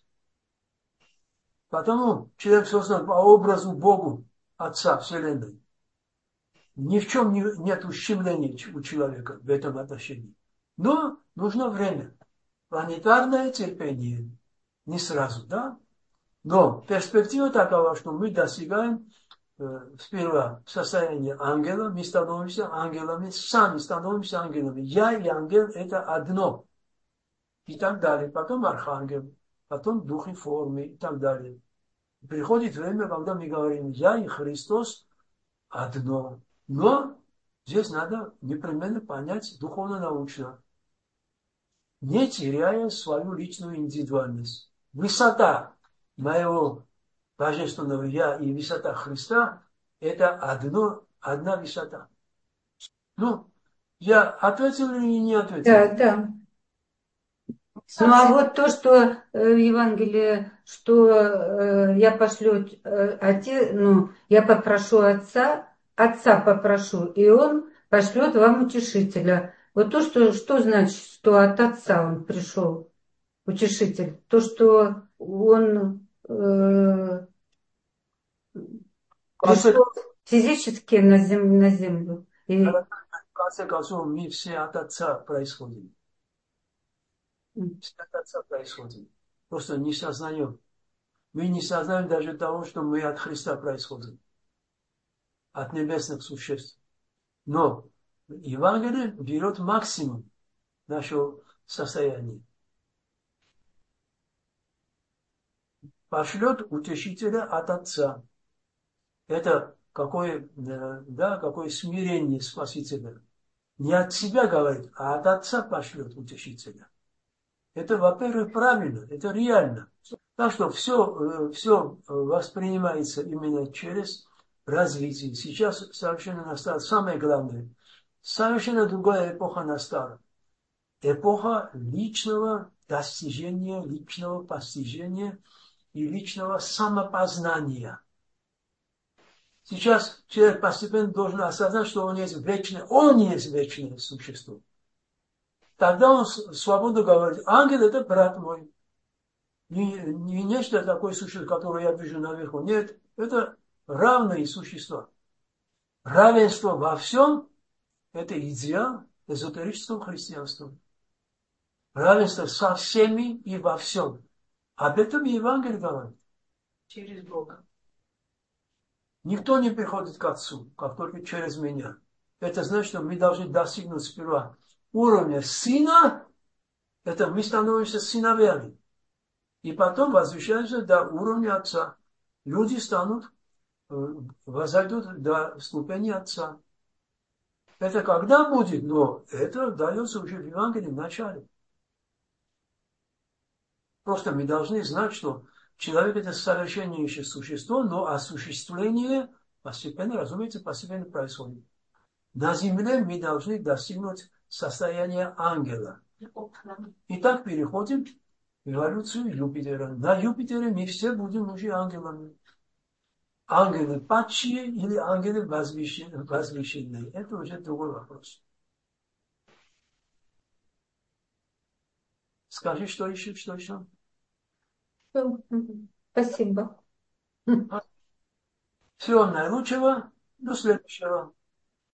Потому человек создан по образу Богу, Отца Вселенной. Ни в чем нет ущемления у человека в этом отношении. Но нужно время. Планетарное терпение. Не сразу, да? Но перспектива такова, что мы достигаем сперва состояние ангела, мы становимся ангелами, сами становимся ангелами. Я и ангел – это одно. И так далее. Потом архангел, потом дух и формы и так далее. Приходит время, когда мы говорим, я и Христос одно. Но здесь надо непременно понять духовно-научно, не теряя свою личную индивидуальность. Высота моего божественного Я и высота Христа – это одна высота. Ну, я ответил или не ответил? Да, да. Ну а вот то, что в Евангелии, что я пошлю отец, ну, я попрошу отца попрошу, и он пошлет вам утешителя. Вот то, что значит, что от отца он пришел, утешитель. То, что он пришел физически на землю. И... В конце концов, мы все от отца происходим. Все от отца происходим. Просто не сознаем. Мы не сознаем даже того, что мы от Христа происходим. От небесных существ. Но Евангелие берет максимум нашего состояния. Пошлет утешителя от Отца. Это какое смирение Спасителя. Не от себя говорит, а от Отца пошлет утешителя. Это, во-первых, правильно, это реально. Так что все воспринимается именно через развитие. Сейчас совершенно настала самое главное. Совершенно другая эпоха настала. Эпоха личного достижения, личного постижения и личного самопознания. Сейчас человек постепенно должен осознать, что он есть вечное существо. Тогда он свободно говорит, ангел это брат мой. Не нечто такое существо, которое я вижу наверху. Нет, это равные существа. Равенство во всем – это идеал эзотерического христианства. Равенство со всеми и во всем. Об этом Евангелие говорит. Через Бога. Никто не приходит к Отцу, как только через меня. Это значит, что мы должны достигнуть сперва уровня сына, это мы становимся сыновьями. И потом возвращаемся до уровня Отца. Люди возойдут до ступени Отца. Это когда будет? Но это дается уже в Евангелии в начале. Просто мы должны знать, что человек это совершеннейшее существо, но осуществление постепенно происходит. На земле мы должны достигнуть состояния ангела. Итак, переходим в эволюцию Юпитера. На Юпитере мы все будем уже ангелами. Ангелы падшие или ангелы возвышенные. Это уже другой вопрос. Скажи, что еще? Спасибо. Всего наилучшего. До следующего.